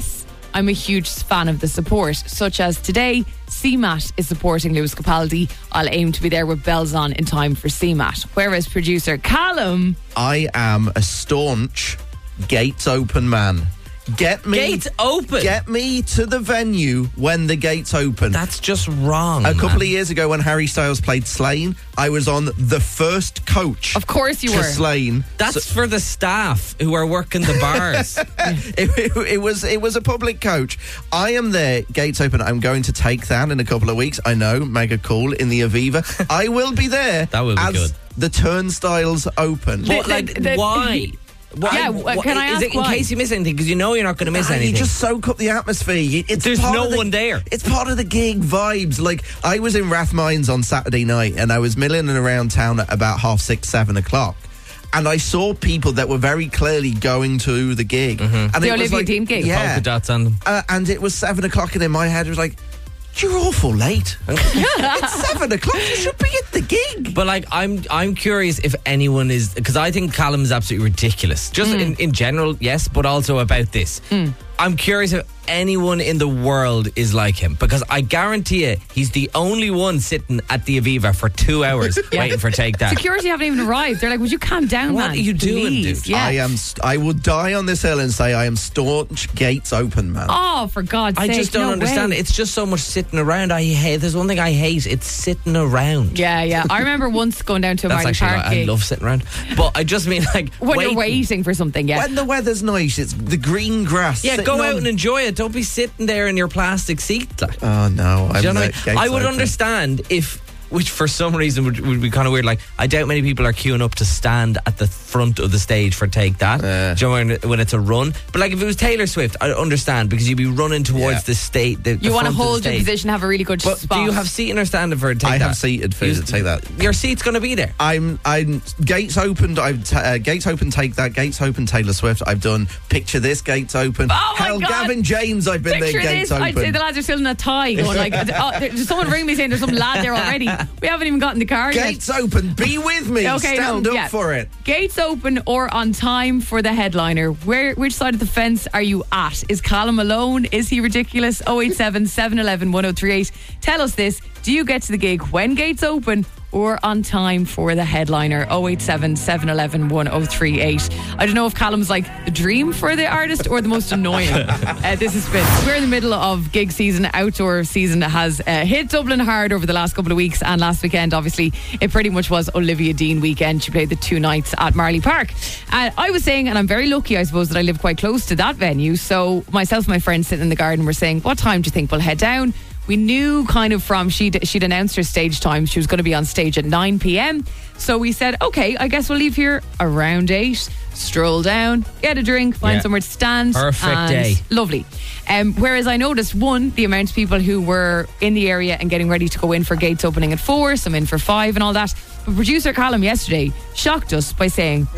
I'm a huge fan of the support, such as today, C MAT is supporting Lewis Capaldi. I'll aim to be there with bells on in time for C MAT. Whereas producer Callum... I am a staunch gates open man. Get me Gates open? Get me to the venue when the gates open. That's just wrong. A couple man. of years ago when Harry Styles played Slane, I was on the first coach. Of course you to were. Slane. That's for the staff who are working the bars. it, it, it was it was a public coach. I am there, gates open. I'm going to take that in a couple of weeks. I know, mega cool in the Aviva. I will be there. That will be as good. The turnstiles open. But like, the- the- why? Why? Yeah, why- can I is ask it in why? case you miss anything? Because you know you're not going to miss Ah, anything. You just soak up the atmosphere. You- It's There's part no of the- one there. It's part of the gig vibes. Like, I was in Rathmines on Saturday night and I was milling around town at about half six, seven o'clock. And I saw people that were very clearly going to the gig. Mm-hmm. And The it was Olivia like, Dean gig. Yeah. Polka dots on them. Uh, and it was seven o'clock, and in my head it was like, you're awful late. It's seven o'clock. You should be at the gig. But like, I'm I'm curious if anyone is, because I think Callum is absolutely ridiculous. Just in, in general, yes, but also about this. I'm curious if anyone in the world is like him, because I guarantee you he's the only one sitting at the Aviva for two hours Yeah. waiting for Take That. Security haven't even arrived. They're like, would you calm down, What man? are you doing, Please." dude? Yeah. I am. St- I will die on this hill and say I am staunch gates open, man. Oh, for God's I sake. just don't no understand way. it. It's just so much sitting around. I hate. There's one thing I hate. It's sitting around. Yeah, yeah. I remember once going down to a That's Marley actually. Park I gig love sitting around, but I just mean like when waiting. you're waiting for something. Yeah. When the weather's nice, it's the green grass. Yeah, sitting go on- out and enjoy it. Don't be sitting there in your plastic seat. Like. Oh no! I'm Do you know the what I mean? gates I would open. understand if, which for some reason would, would be kind of weird. Like, I doubt many people are queuing up to stand at the front of the stage for Take That. Uh. Do you know when, when it's a run? But like, if it was Taylor Swift, I understand, because you'd be running towards Yeah. the state. The, You want to hold your position, have a really good But spot. do you have seating or standing for Take I That? have seated for You- Take That. Your seat's going to be there. I'm. I'm. Gates opened. I've t- uh, gates open. Take That. Gates open. Taylor Swift. I've done. Picture this. Gates open. Oh my Hell, God. Gavin James. I've been Picture there. Gates this. I'd say open. the lads are still in a tie going like, oh, there- someone ring me saying there's some lad there already. We haven't even gotten the car yet. Gates open. Be with me. Okay, Stand no, up yeah. for it. Gates open or on time for the headliner. Where, which side of the fence are you at? Is Callum alone? Is he ridiculous? oh eight seven, seven one one, one oh three eight. Tell us this. Do you get to the gig when gates open or on time for the headliner? oh eight seven, seven one one, one oh three eight. I don't know if Callum's like the dream for the artist or the most annoying. uh, this is Spin. We're in the middle of gig season. Outdoor season has uh, hit Dublin hard over the last couple of weeks, and last weekend obviously it pretty much was Olivia Dean weekend. She played the two nights at Marley Park. Uh, I was saying, and I'm very lucky I suppose that I live quite close to that venue, so myself and my friend sitting in the garden were saying, what time do you think we'll head down? We knew kind of from, she'd, she'd announced her stage time, she was going to be on stage at nine p.m. So we said, okay, I guess we'll leave here around eight, stroll down, get a drink, find Yeah. somewhere to stand. Perfect and day. Lovely. Um, whereas I noticed, one, the amount of people who were in the area and getting ready to go in for gates opening at four, some in for five and all that. But producer Callum yesterday shocked us by saying,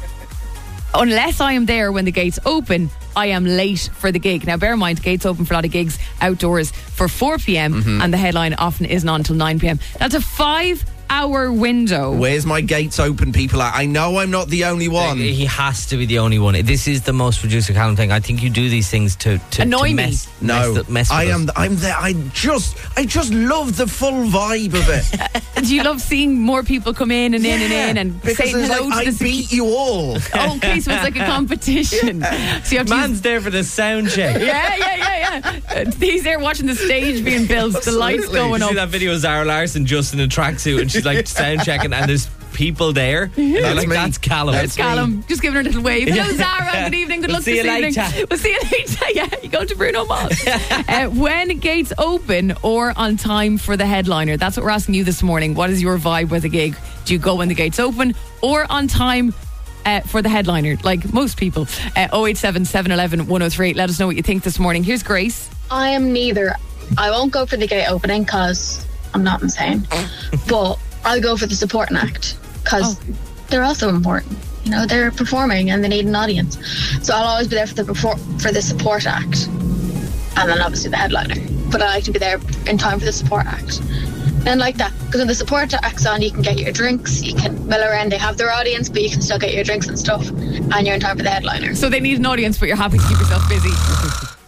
unless I am there when the gates open, I am late for the gig. Now, bear in mind, gates open for a lot of gigs outdoors for four p.m. Mm-hmm. and the headline often isn't on until nine p.m. That's a five hour window. Where's my gates open, people? I know I'm not the only one. He has to be the only one. This is the most producer Callum thing. I think you do these things to, to Annoy to me. mess, No, mess, mess with I us. am. I'm there. I just. I just love the full vibe of it. Do you love seeing more people come in and in and in and because saying it's hello like, to I the beat you all. Okay, so it's like a competition. So you have to Man's use- there for the sound check. yeah, yeah, yeah, yeah. Uh, he's there watching the stage being built, the lights Absolutely. going You up. see that video of Zara Larson just in a tracksuit and she's like sound checking and there's people there. And they're like, me. that's Callum. That's Callum, just giving her a little wave. Hello, Yeah. Zara. Good evening. Good We'll luck see this you evening. later. We'll see you later. Yeah, you go to Bruno Mars. uh, when gates open or on time for the headliner? That's what we're asking you this morning. What is your vibe with a gig? Do you go when the gates open or on time uh, for the headliner? Like most people. Uh, oh eight seven, seven one one, one oh three eight. Let us know what you think this morning. Here's Grace. I am neither. I won't go for the gate opening because I'm not insane, but I'll go for the supporting act because Oh. they're also important. You know, they're performing and they need an audience, so I'll always be there for the perfor- for the support act, and then obviously the headliner. But I like to be there in time for the support act. And like that, because when the support act's on, you can get your drinks, you can mill around. They have their audience, but you can still get your drinks and stuff, and you're in time for the headliner. So they need an audience, but you're happy to keep yourself busy.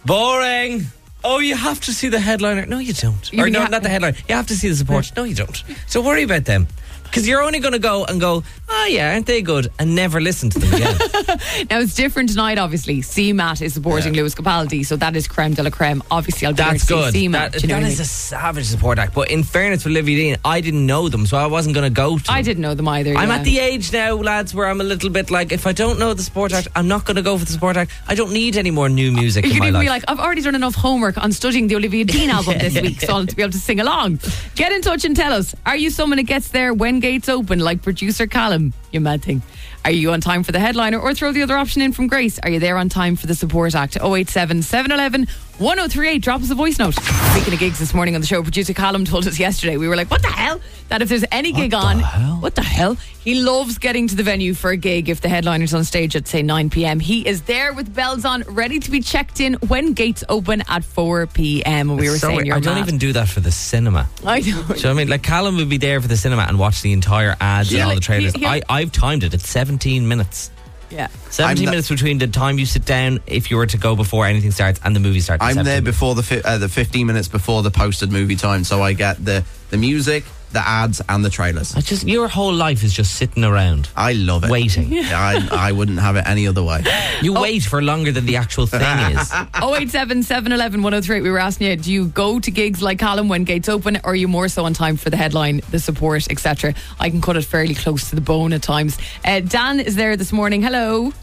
Boring. Oh, you have to see the headliner. No, you don't. You or mean no, you ha- not the headliner. You have to see the support. No, you don't. So worry about them. Because you're only going to go and go, oh yeah, aren't they good? And never listen to them again. Now, it's different tonight, obviously. C MAT is supporting Yeah. Lewis Capaldi, so that is creme de la creme. Obviously, I'll be That's there to good. see C MAT. That, Do you know that what I is mean? a savage support act. But in fairness with Olivia Dean, I didn't know them, so I wasn't going to go to them. I didn't know them either. I'm yeah. at the age now, lads, where I'm a little bit like, if I don't know the support act, I'm not going to go for the support act. I don't need any more new music You in could my even life. be like, I've already done enough homework on studying the Olivia Dean album this week, so I'll to be able to sing along. Get in touch and tell us, are you someone that gets there when gates open, like producer Callum? You mad thing. Are you on time for the headliner, or throw the other option in from Grace? Are you there on time for the support act? oh eight seven, seven one one, one oh three eight. Drop us a voice note. Speaking of gigs this morning on the show, producer Callum told us yesterday, we were like, what the hell? That if there's any gig on, what the hell? He loves getting to the venue for a gig if the headliner's on stage at, say, nine p.m. He is there with bells on, ready to be checked in when gates open at four p.m. And we were So saying, weird. you're I don't mad. even do that for the cinema. I know. Do you know what I mean? Like, Callum would be there for the cinema and watch the entire ads Yeah, and all the like, trailers. he- he- I, I've timed it. It's seventeen minutes. Yeah. seventeen I'm the- minutes between the time you sit down, if you were to go before anything starts, and the movie starts. I'm there seventeen before the fi- uh, the fifteen minutes before the posted movie time, so I get the the music, the ads, and the trailers. I just your whole life is just sitting around. I love it. Waiting. I I wouldn't have it any other way. You wait for longer than the actual thing is. oh eight seven, seven one one, one oh three eight. We were asking you, do you go to gigs like Callum when gates open, or are you more so on time for the headline, the support, et cetera? I can cut it fairly close to the bone at times. Uh, Dan is there this morning. Hello.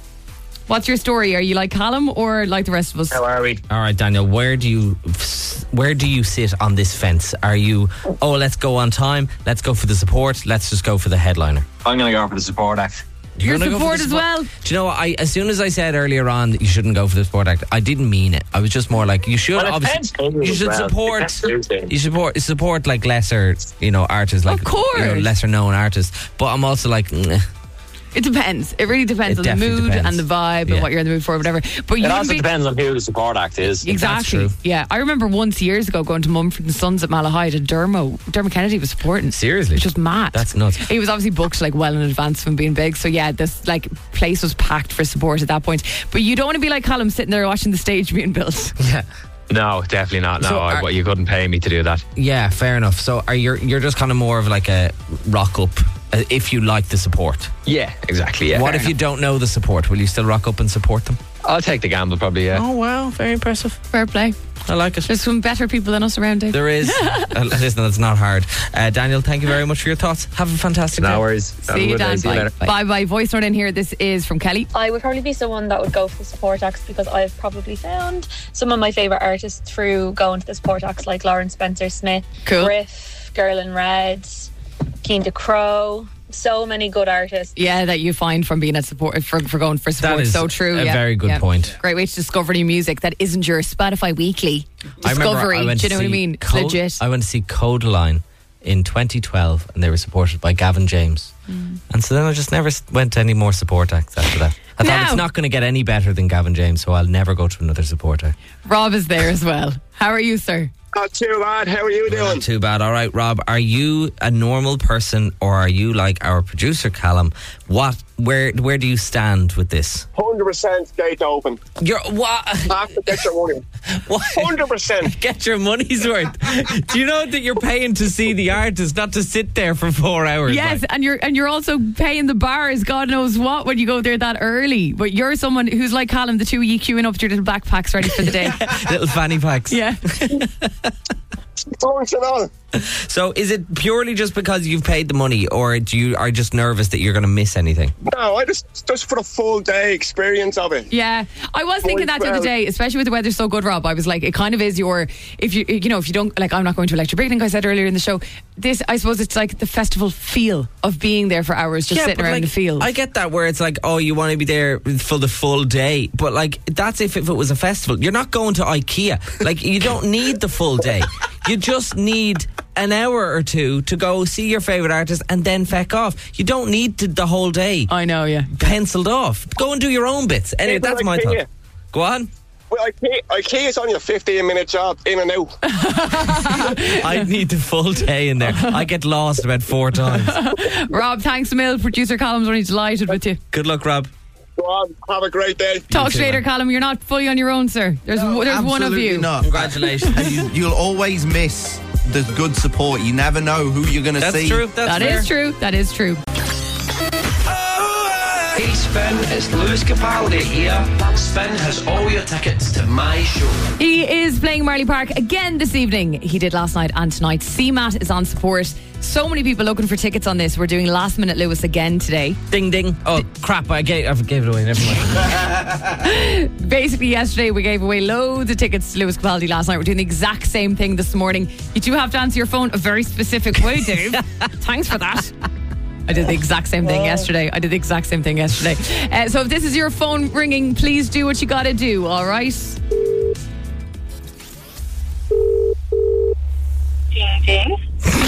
What's your story? Are you like Callum or like the rest of us? How are we? All right, Daniel. Where do you where do you sit on this fence? Are you oh let's go on time, let's go for the support, let's just go for the headliner? I'm going to go for the support act. Your gonna go for support the as support? well. Do you know what? I as soon as I said earlier on that you shouldn't go for the support act, I didn't mean it. I was just more like you should Well, it obviously depends you as should well. support It depends who's you support support like lesser you know artists like Of course. you know, lesser known artists. But I'm also like. mm, It depends. It really depends It on the definitely mood depends. and the vibe Yeah. and what you're in the mood for, whatever. But you It wouldn't also be- depends on who the support act is. Exactly. true. Yeah, I remember once years ago going to Mumford and Sons at Malahide, and Dermo, Dermot Kennedy was supporting. Seriously? Which was mad. That's nuts. He was obviously booked like well in advance from being big. So yeah, this like place was packed for support at that point. But you don't want to be like Callum sitting there watching the stage being built. Yeah. No, definitely not. No, So I, are- well, you couldn't pay me to do that. Yeah, fair enough. So are you you're just kind of more of like a rock up uh, if you like the support. Yeah, exactly. Yeah. What if you don't know the support? Will you still rock up and support them? I'll take the gamble, probably. Yeah. Oh wow, very impressive. Fair play. I like it. There's some better people than us around, Dave. There is. uh, listen, that's not hard. Uh, Daniel, thank you very much for your thoughts. Have a fantastic day. No worries. Have a See you, good day. Dan. See you Bye. later. Bye bye. Voice note in here. This is from Kelly. I would probably be someone that would go for the support acts because I've probably found some of my favourite artists through going to the support acts, like Lauren Spencer Smith, Cool. Griff, Girl in Red, Keen to Crow. So many good artists. Yeah, that you find from being at support for, for going for support. That is so true. a yeah. very good Yeah. point. Great way to discover new music that isn't your Spotify weekly I remember discovery. I went Do you to know what I see mean? It's Code- legit. I went to see Codeline in twenty twelve, and they were supported by Gavin James. Mm. And so then I just never s- went to any more support acts after that. I thought Now- it's not going to get any better than Gavin James, so I'll never go to another support act. Rob is there as well. How are you, sir? Not too bad. How are you doing? Not too bad. All right, Rob, are you a normal person, or are you like our producer Callum? What? Where? Where do you stand with this? one hundred percent gate open. You're what? Have to get your money. What? one hundred percent. Get your money's worth. Do you know that you're paying to see the artist, not to sit there for four hours? Yes, like? and you're and you're also paying the bars, God knows what, when you go there that early. But you're someone who's like Callum, the two of you queuing up with your little backpacks ready for the day. Little fanny packs. Yeah. Don't you know? So is it purely just because you've paid the money, or do you are just nervous that you're going to miss anything? No, I just just for the full day experience of it. Yeah, I was thinking that the other day, especially with the weather so good, Rob. I was like, it kind of is your, if you, you know, if you don't, like, I'm not going to Electric Picnic, I said earlier in the show. This, I suppose it's like the festival feel of being there for hours, just Yeah, sitting but around like, the field. I get that, where it's like, oh, you want to be there for the full day, but like that's if, if it was a festival. You're not going to IKEA. Like, you don't need the full day. You just need an hour or two to go see your favourite artist and then feck off. You don't need to, the whole day. I know, yeah. Penciled off. Go and do your own bits. Anyway, Yeah, but that's my IKEA. thought. Go on. Well, IKEA, IKEA is only a fifteen minute job in and out. I need the full day in there. I get lost about four times. Rob, thanks a mil. Producer Callum's only delighted with you. Good luck, Rob. Go on. Have a great day. Talk to you later, Callum. You're not fully on your own, sir. There's No, there's one of absolutely you. Not. Congratulations. you, you'll always miss the good support. You never know who you're going to That's see. true. That's That fair. is true. That is true. Hey Spin, it's Lewis Capaldi here. Spin has all your tickets to my show. He is playing Marley Park again this evening. He did last night and tonight. C MAT is on support. So many people looking for tickets on this. We're doing Last Minute Lewis again today. Ding ding. Oh crap! I gave, I gave it away. Never mind. Basically, yesterday we gave away loads of tickets to Lewis Capaldi last night. We're doing the exact same thing this morning. You do have to answer your phone a very specific way, Dave. Thanks for that. I did the exact same thing yesterday. I did the exact same thing yesterday. Uh, so if this is your phone ringing, please do what you got to do, all right? Ding ding.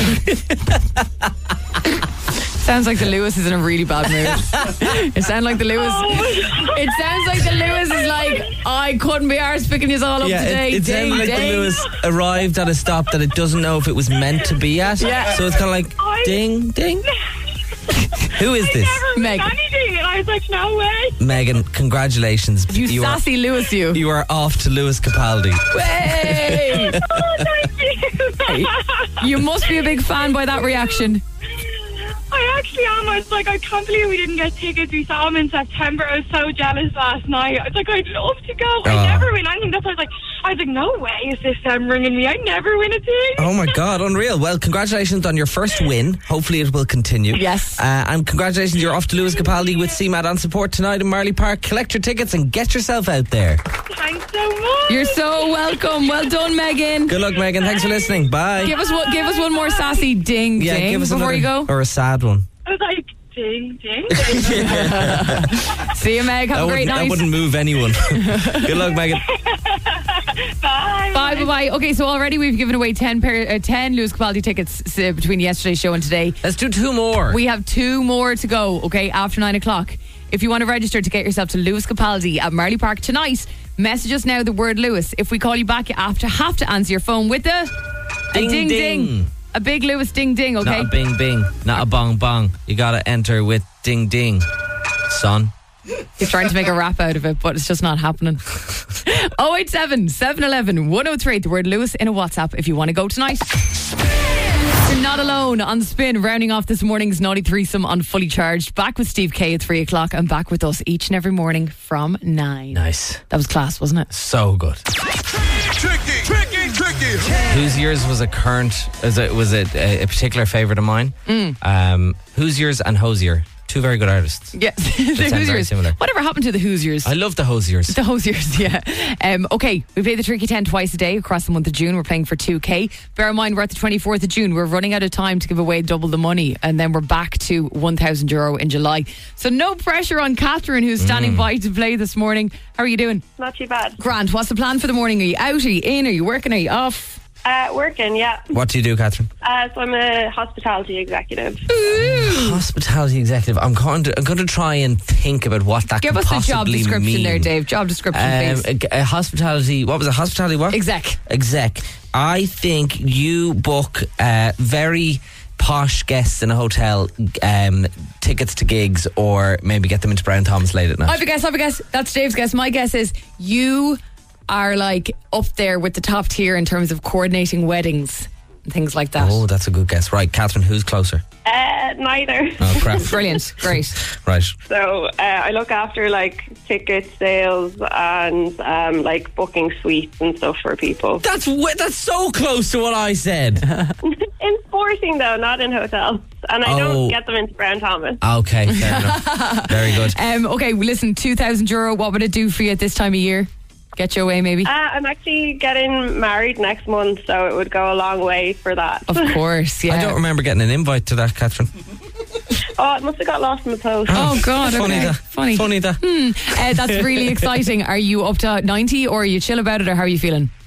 Sounds like the Lewis is in a really bad mood. It sounds like the Lewis. It sounds like the Lewis is like, I couldn't be arsed picking you all up Yeah, today. it, it Ding, sounded like ding. the Lewis arrived at a stop that it doesn't know if it was meant to be at. Yeah. So it's kind of like ding ding. Who is this? Megan. Anything, and I was like, no way. Megan, congratulations. You, are, sassy Lewis, you. you are off to Lewis Capaldi. Hey! Oh, thank you. You must be a big fan by that reaction. I actually am. I was like, I can't believe we didn't get tickets. We saw him in September. I was so jealous last night. I was like, I'd love to go. Oh. I never win anything. That's why I was like, I was like, no way is this them ringing me. I never win a thing. Oh my God, unreal. Well, congratulations on your first win. Hopefully it will continue. Yes. Uh, and congratulations, you're off to Lewis Capaldi with C MAT on support tonight in Marley Park. Collect your tickets and get yourself out there. Thanks so much. You're so welcome. Well done, Megan. Good luck, Megan. Thanks for listening. Bye. Give us one, give us one more sassy ding yeah, ding give us before another, you go. or a sad one. I was like, ding, ding. See you, Meg. Have That a great wouldn't, that night. wouldn't move anyone. Good luck, Megan. Bye. Bye, bye, bye. Okay, so already we've given away ten pair, uh, ten Lewis Capaldi tickets uh, between yesterday's show and today. Let's do two more. We have two more to go, okay, after nine o'clock. If you want to register to get yourself to Lewis Capaldi at Marley Park tonight, message us now the word Lewis. If we call you back, you have to have to answer your phone with a Ding, a ding, ding ding. A big Lewis ding ding, okay? Not a bing bing, not a bong bong. You gotta enter with ding ding, son. He's trying to make a rap out of it, but it's just not happening. oh eight seven, seven one one, one oh three eight, the word Lewis in a WhatsApp if you want to go tonight. You're not alone on Spin, rounding off this morning's Naughty Threesome on Fully Charged. Back with Steve K at three o'clock and back with us each and every morning from nine. Nice. That was class, wasn't it? So good. Tricky, tricky, tricky. Whose yours was a current? Was it was it a, a particular favourite of mine? Mm. Um, Who's yours and Hosier, two very good artists. Yes, the sound very Hoosiers. similar. Whatever happened to the Hoosiers? I love the Hosiers. The Hosiers, yeah. Um, okay, we play the Tricky ten twice a day across the month of June. We're playing for two K. Bear in mind, we're at the twenty-fourth of June. We're running out of time to give away double the money, and then we're back to one thousand euro in July. So no pressure on Catherine, who's standing Mm. by to play this morning. How are you doing? Not too bad. Grant, what's the plan for the morning? Are you out? Are you in? Are you working? Are you off? Uh, working, yeah. What do you do, Catherine? Uh, so I'm a hospitality executive. Hospitality executive. I'm going to I'm going to try and think about what that Give could us the possibly job description mean. there, Dave. Job description, Um, please. a, a hospitality. What was it? Hospitality what? Exec. Exec. I think you book uh, very posh guests in a hotel um, tickets to gigs, or maybe get them into Brown Thomas late at night. I have a guess, I have a guess. That's Dave's guess. My guess is you are like up there with the top tier in terms of coordinating weddings and things like that. Oh, that's a good guess. Right, Catherine, who's closer? Uh, neither. Oh, crap. Brilliant. Great. Right. So uh, I look after like ticket sales and um, like booking suites and stuff for people. That's w- that's so close to what I said. In sporting though, not in hotels. And I Oh. don't get them into Brown Thomas. Okay, fair enough. Very good. Um, okay, well, listen, two thousand euro, what would it do for you at this time of year? Get you away, maybe? Uh, I'm actually getting married next month, so it would go a long way for that. Of course, yeah. I don't remember getting an invite to that, Catherine. Oh, it must have got lost in the post. Oh, God. Funny okay. that. Funny. Funny that. Hmm. Uh, that's really exciting. Are you up to ninety or are you chill about it, or how are you feeling? Uh,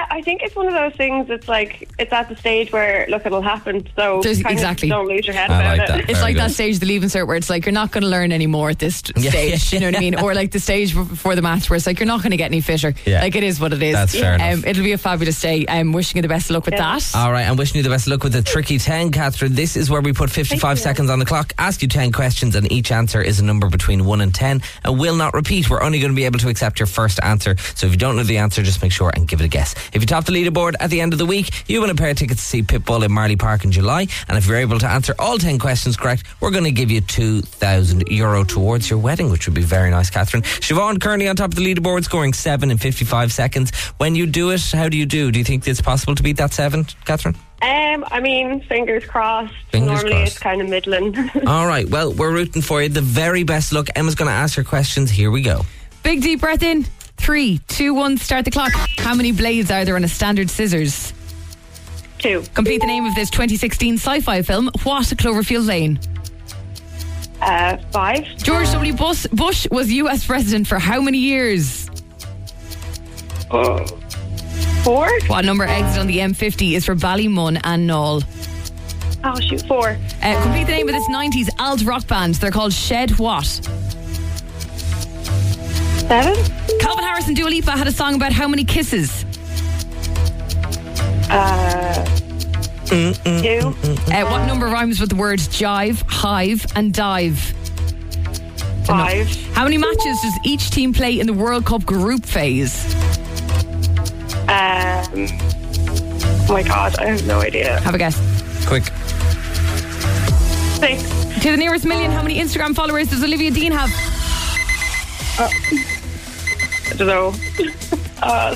I think it's one of those things that's like, it's at the stage where, look, it'll happen. So There's- kind of exactly. don't lose your head I about like it. that. It's Very like good. that stage of the Leaving Cert where it's like you're not going to learn any more at this st- Yeah, stage. yeah, You know what I mean? Or like the stage before the match where it's like you're not going to get any fitter. Yeah. Like it is what it is. That's fair um, enough. It'll be a fabulous day. I'm wishing you the best of luck with that. All right, I'm wishing you the best of luck with the tricky ten, Catherine. This is where we put fifty-five seconds on the clock, ask you ten questions, and each answer is a number between one and ten and will not repeat. We're only going to be able to accept your first answer. So if you don't know the answer, just make sure and give it a guess. If you top the leaderboard at the end of the week, you win a pair of tickets to see Pitbull in Marley Park in July. And if you're able to answer all ten questions correct, we're going to give you two thousand euro towards your wedding, which would be very nice, Catherine. Siobhan currently on top of the leaderboard, scoring seven in fifty-five seconds. When you do it, how do you do? Do you think it's possible to beat that seven, Catherine? Um, I mean, fingers crossed. Fingers Normally crossed. it's kind of middling. All right, well, we're rooting for you. The very best luck. Emma's going to ask her questions. Here we go. Big deep breath in. Three, two, one, start the clock. How many blades are there on a standard scissors? Two. Complete the name of this twenty sixteen sci-fi film. What, Cloverfield Lane? Uh, five. George W. Bush, Bush was U S president for how many years? Oh. Four. What number exit on the M fifty is for Ballymun and Knoll? Oh, shoot, four. Uh, complete the name of this nineties alt rock band. They're called Shed What? Seven. Calvin Harris and Dua Lipa had a song about how many kisses? Uh, two. Uh, what number rhymes with the words jive, hive, and dive? Five. How many matches does each team play in the World Cup group phase? Um, oh my God, I have no idea. Have a guess. Quick. Six. To the nearest million, how many Instagram followers does Olivia Dean have? Uh, I don't know. Uh,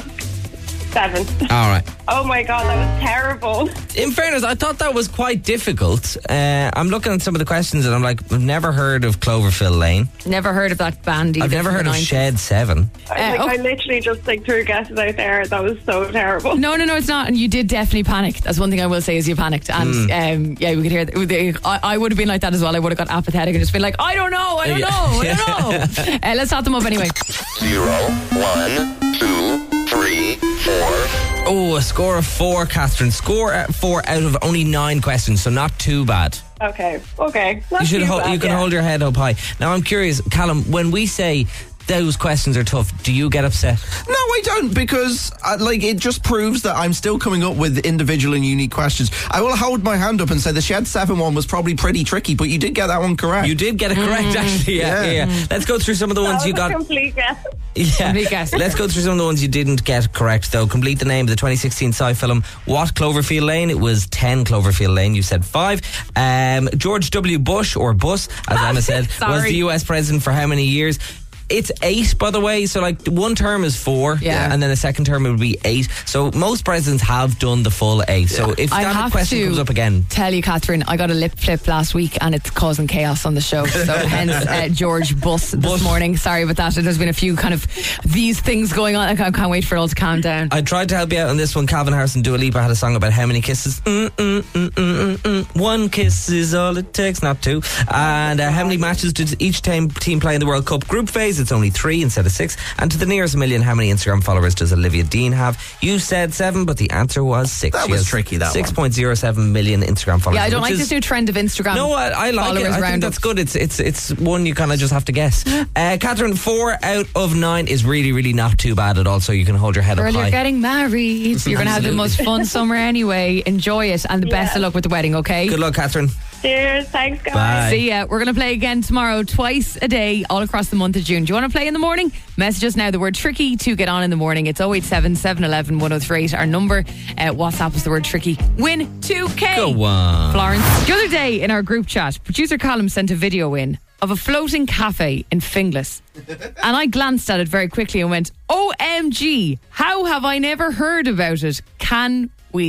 seven. All right. Oh my God, that was terrible. In fairness, I thought that was quite difficult. Uh, I'm looking at some of the questions and I'm like, I've never heard of Cloverfield Lane. Never heard of that band either. I've never from heard the of nineties. Shed seven. I, like, oh. I literally just like threw guesses out there. That was so terrible. No, no, no, it's not. And you did definitely panic. That's one thing I will say is you panicked. And um, yeah, we could hear. The, I, I would have been like that as well. I would have got apathetic and just been like, I don't know, I don't know, I don't know. uh, let's top them up anyway. Zero, one, two, three, four. Oh, a score of four, Catherine. Score at four out of only nine questions, so not too bad. Okay, okay. Not You should too hold, bad, you can yeah. hold your head up high. Now I'm curious, Callum, when we say those questions are tough, do you get upset? No, I don't, because uh, like it just proves that I'm still coming up with individual and unique questions. I will hold my hand up and say the Shed seven one was probably pretty tricky, but you did get that one correct. You did get it correct, actually. Yeah, Yeah. yeah, yeah. Let's go through some of the ones That you was a got. complete guess. Yeah. Complete guess. Let's go through some of the ones you didn't get correct, though. Complete the name of the twenty sixteen sci film What, Cloverfield Lane? It was ten Cloverfield Lane. You said five. Um, George W. Bush, or Bus, as Emma said, was Sorry. the U S president for how many years? It's eight, by the way. So, like, one term is four, Yeah. and then a second term would be eight. So, most presidents have done the full eight. So, if I that have question to comes up again, tell you, Catherine, I got a lip flip last week and it's causing chaos on the show. So hence uh, George Bus this Bus. morning. Sorry about that. There's been a few kind of these things going on. I can't, can't wait for it all to calm down. I tried to help you out on this one. Calvin Harris and Dua Lipa had a song about how many kisses. Mm, mm, mm, mm, mm, mm. One kiss is all it takes, not two. And uh, how many matches did each team, team play in the World Cup group phase? It's only three instead of six. And to the nearest million, how many Instagram followers does Olivia Dean have? You said seven, but the answer was six. That She was has tricky, that one. six point zero seven million Instagram followers. Yeah, I don't which like is- this new trend of Instagram. No, I, I like it. followers I think roundups. that's good. It's it's it's one you kind of just have to guess. Uh, Catherine, four out of nine is really, really not too bad at all. So you can hold your head Girl, up you're high. getting married. So you're going to have the most fun summer anyway. Enjoy it and the best of luck with the wedding, okay? Good luck, Catherine. Cheers. Thanks, guys. Bye. See ya. We're going to play again tomorrow, twice a day, all across the month of June. Do you want to play in the morning? Message us now the word tricky to get on in the morning. It's oh eight seven, seven one one, one oh three eight. Our number. Uh, WhatsApp is the word tricky. Win two K. Go on. Florence. The other day in our group chat, producer Colin sent a video in of a floating cafe in Finglas. And I glanced at it very quickly and went, O M G, how have I never heard about it? Can we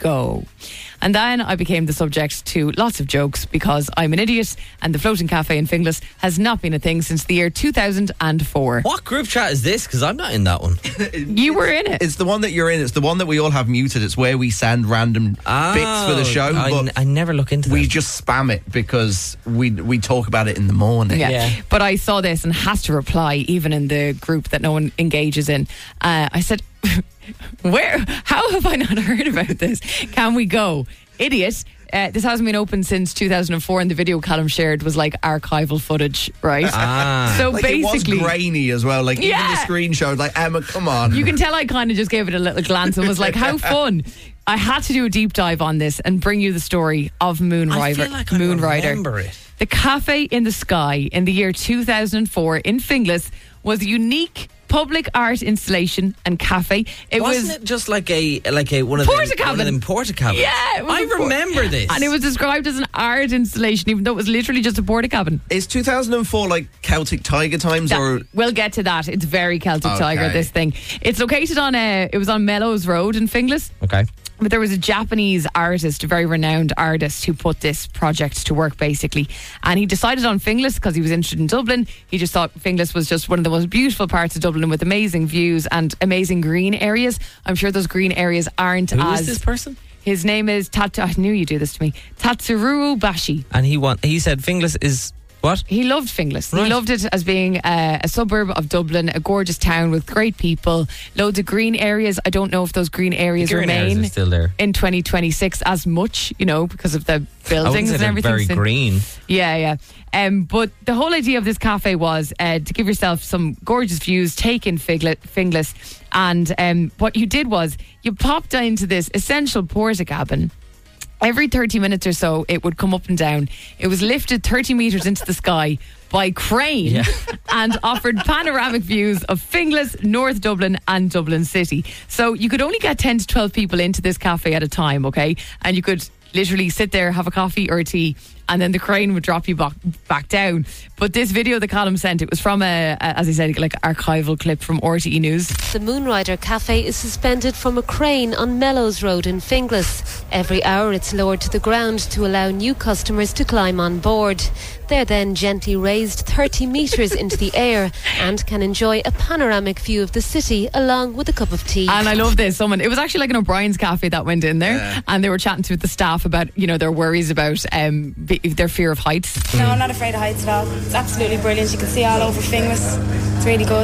go. And then I became the subject to lots of jokes because I'm an idiot and the floating cafe in Finglas has not been a thing since the year two thousand four. What group chat is this? Because I'm not in that one. You were in it. It's the one that you're in. It's the one that we all have muted. It's where we send random Oh, bits for the show. I, but I never look into we that. just spam it because we we talk about it in the morning. Yeah. But I saw this and has to reply, even in the group that no one engages in. Uh, I said, where? How have I not heard about this? Can we go? Idiot. Uh, this hasn't been open since two thousand four, and the video Callum shared was like archival footage, right? Ah. So Like basically, it was grainy as well. Like Yeah. even the screen showed, like, Emma, come on. you can tell I kind of just gave it a little glance and was like, how fun. I had to do a deep dive on this and bring you the story of Moonrider. I feel like I Moonrider. remember it. The Cafe in the Sky in the year two thousand four in Finglas was a unique public art installation and cafe. It Wasn't was it just like a like a one of them Portakabin. one of them porta cabins? Yeah, it was I a por- remember this. and it was described as an art installation, even though it was literally just a porta cabin. Is two thousand four like Celtic Tiger times That- or? we'll get to that. It's very Celtic Okay. Tiger, this thing. It's located on a, it was on Mellows Road in Finglas. Okay. But there was a Japanese artist, a very renowned artist, who put this project to work, basically. And he decided on Finglas because he was interested in Dublin. He just thought Finglas was just one of the most beautiful parts of Dublin with amazing views and amazing green areas. I'm sure those green areas aren't Who as... is this person? His name is Tatsu... I knew you'd do this to me. Tatsuro Bashi. And he want he said Finglas is what? He loved Finglas. Right. He loved it as being uh, a suburb of Dublin, a gorgeous town with great people, loads of green areas. I don't know if those green areas The green areas remain are still there. in twenty twenty-six as much, you know, because of the I wouldn't buildings say and they're everything. very So- green. Yeah, yeah. Um, but the whole idea of this cafe was uh, to give yourself some gorgeous views, take in Figlet, Finglas, and um, what you did was you popped into this essential porta cabin. Every thirty minutes or so, it would come up and down. It was lifted thirty metres into the sky by crane Yeah. and offered panoramic views of Finglas, North Dublin and Dublin City. So you could only get ten to twelve people into this cafe at a time, okay? And you could literally sit there, have a coffee or a tea, and then the crane would drop you back, back down. But this video that Callum sent, it was from a, a, as I said, like archival clip from R T E News. The Moonrider Cafe is suspended from a crane on Mellows Road in Finglas. Every hour it's lowered to the ground to allow new customers to climb on board. They're then gently raised thirty metres into the air and can enjoy a panoramic view of the city along with a cup of tea. And I love this. Someone, it was actually like an O'Brien's cafe that went in there, Yeah. and they were chatting to the staff about, you know, their worries about um, be, their fear of heights. No, I'm not afraid of heights at all. It's absolutely brilliant. You can see all over Finglas. It's really good.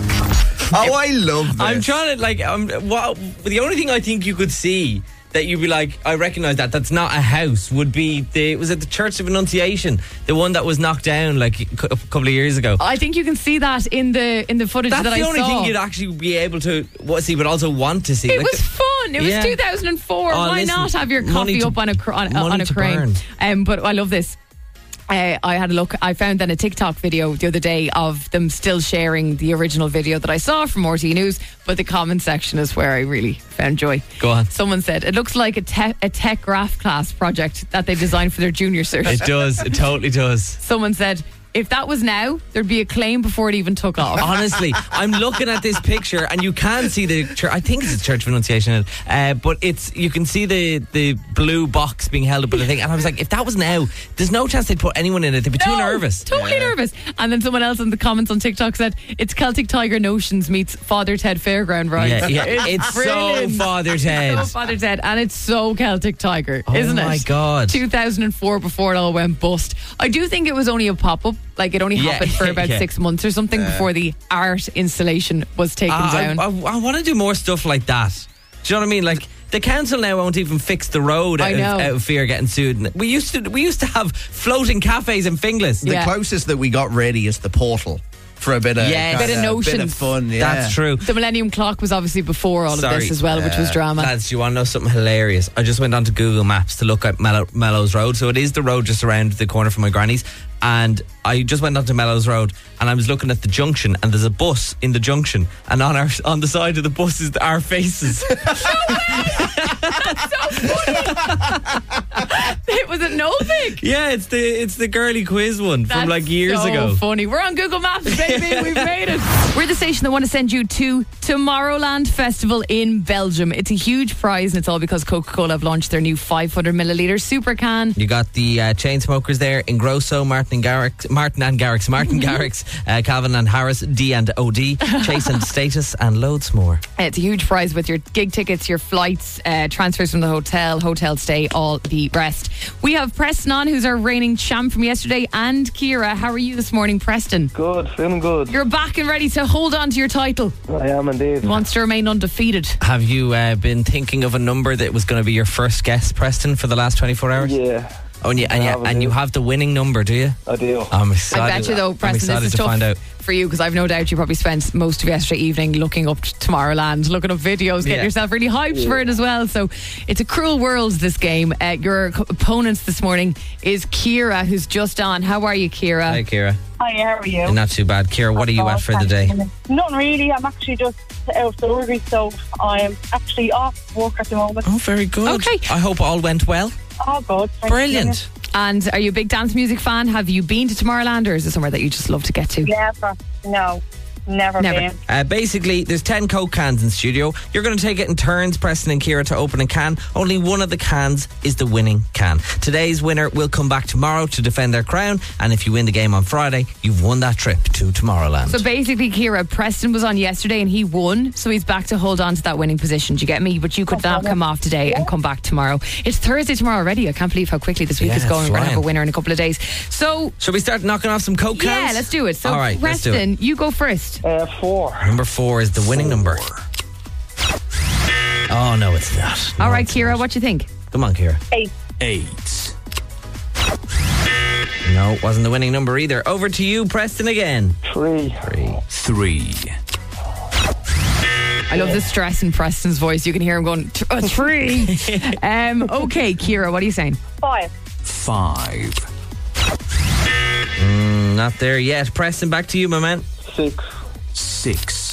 Oh, I love this. I'm trying to like. Um, what the only thing I think you could see that you'd be like, I recognise that that's not a house would be the was it the Church of Annunciation, the one that was knocked down like a cou- a couple of years ago. I think you can see that in the in the footage That's that the I only saw. thing you'd actually be able to what, see, but also want to see. It Like, was fun. It was Yeah. two thousand four. Oh, Why listen, not have your money coffee to- up on a cr- on, money on a to crane? burn. Um, but I love this. Uh, I had a look. I found then a TikTok video the other day of them still sharing the original video that I saw from R T E News. But the comment section is where I really found joy. Go on. Someone said it looks like a, te- a tech graph class project that they designed for their junior cert. It does. It totally does. Someone said, if that was now, there'd be a claim before it even took off. Honestly, I'm looking at this picture and you can see the church. I think it's the Church of Annunciation, in it, uh, but it's you can see the the blue box being held up with the thing. And I was like, if that was now, there's no chance they'd put anyone in it. They'd be too No, nervous. Totally nervous. And then someone else in the comments on TikTok said, it's Celtic Tiger Notions meets Father Ted Fairground rides. Yeah, yeah. It's so brilliant. Father Ted. So Father Ted. And it's so Celtic Tiger, Oh isn't it? my God. two thousand four before it all went bust. I do think it was only a pop-up. Like it only Yeah, happened for about yeah. six months or something Yeah. before the art installation was taken Uh, I, down. I, I want to do more stuff like that. Do you know what I mean? Like the council now won't even fix the road I out of, know. out of fear of getting sued. We used to we used to have floating cafes in Finglas. The closest that we got ready is the portal for a bit of Yes. kinda- Bit of notions. bit of fun. Yeah. That's true. The Millennium Clock was obviously before all Sorry. of this as well, which was drama. Lads, you want to know something hilarious? I just went onto Google Maps to look at Mellow, Mellows Road. So it is the road just around the corner from my granny's. And I just went onto Mellows Road and I was looking at the junction and there's a bus in the junction and on our on the side of the bus is our faces. That's so funny. It was a Novik. Yeah, it's the it's the girly quiz one That's from like years so ago. funny. We're on Google Maps, baby. We've made it. We're the station that want to send you to Tomorrowland Festival in Belgium. It's a huge prize, and it's all because Coca-Cola have launched their new five hundred milliliter super can. You got the uh, chain smokers there: Ingrosso, Martin and Garrix, Martin and Garrix, Martin Garrix, uh, Calvin and Harris, D and O D, Chase and Status, and loads more. It's a huge prize with your gig tickets, your flights, uh, transfers from the hotel, hotel stay, all the rest. We have Preston on, who's our reigning champ from yesterday, and Ciara. How are you this morning, Preston? Good, feeling good. You're back and ready to hold on to your title. I am indeed. He wants to remain undefeated. Have you uh, been thinking of a number that was going to be your first guess, Preston, for the last twenty-four hours? Yeah. Oh, and you, and, you, and you have the winning number, do you? I do. I'm excited. I bet you though, I'm Preston, excited this is to tough find out. for you, because I've no doubt you probably spent most of yesterday evening looking up Tomorrowland, looking up videos, getting Yeah. yourself really hyped Yeah. for it as well. So it's a cruel world, this game. Uh, your co- opponents this morning is Ciara, who's just on. How are you, Ciara? Hi, Ciara. Hi, how are you? Not too bad. Ciara, what are you at for the day? Nothing really. I'm actually just out of surgery, so I'm actually off work at the moment. Oh, very good. Okay. I hope all went well. Oh, good. Thank Brilliant. And are you a big dance music fan? Have you been to Tomorrowland, or is it somewhere that you just love to get to? you. Never. No. Never, Never. been. Uh, basically, there's ten Coke cans in studio. You're going to take it in turns, Preston and Ciara, to open a can. Only one of the cans is the winning can. Today's winner will come back tomorrow to defend their crown. And if you win the game on Friday, you've won that trip to Tomorrowland. So basically, Ciara, Preston was on yesterday and he won, so he's back to hold on to that winning position. Do you get me? But you could now come off today and come back tomorrow. It's Thursday tomorrow already. I can't believe how quickly this week Yeah, is going. it's We're going to have a flying. winner in a couple of days. So, Shall we start knocking off some Coke cans? yeah, let's do it. So, All right, let's do it. Preston, you go first. Uh, four. Number four is the winning number. Oh, no, it's not. No, All right, it's Ciara, not. what do you think? Come on, Ciara. Eight. Eight. No, wasn't the winning number either. Over to you, Preston, again. Three. Three. Three. I love the stress in Preston's voice. You can hear him going, "Th- uh, three. um, okay, Ciara, what are you saying? Five. Five. Mm, not there yet. Preston, back to you, my man. Six. Six.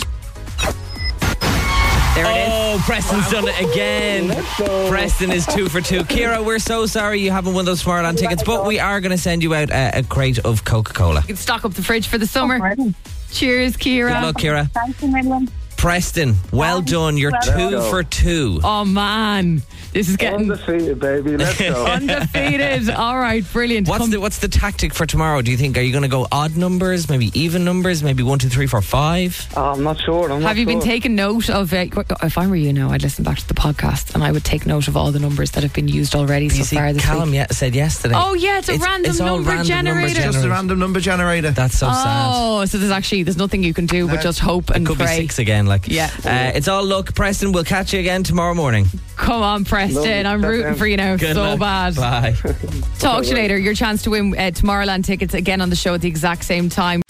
There it is. Oh, Preston's done it again. Preston is two for two. Ciara, we're so sorry you haven't won those Tomorrowland tickets, but we are going to send you out a, a crate of Coca-Cola. You can stock up the fridge for the summer. Cheers, Ciara. Good luck, Ciara. Thanks a million. Preston, well done. You're Let's two go. for two. Oh, man. This is getting Undefeated, baby. Let's go. undefeated. All right, brilliant. What's Come- the what's the tactic for tomorrow? Do you think, are you going to go odd numbers, maybe even numbers, maybe one, two, three, four, five? Oh, I'm not sure. I'm not Have you been sure. taking note of it? If I were you now, I'd listen back to the podcast and I would take note of all the numbers that have been used already You so see, far this Callum week. ye- said yesterday. Oh, yeah, it's a random it's all number random generator. numbers Just a generated. random number generator. That's so sad. Oh, so there's actually there's nothing you can do but just hope and It could pray. be six again. Like, Yeah. Uh, it's all luck. Preston, we'll catch you again tomorrow morning. Come on, Preston. Lovely. I'm rooting for you now Good so luck. bad. Bye. Talk to you later. Your chance to win uh, Tomorrowland tickets again on the show at the exact same time.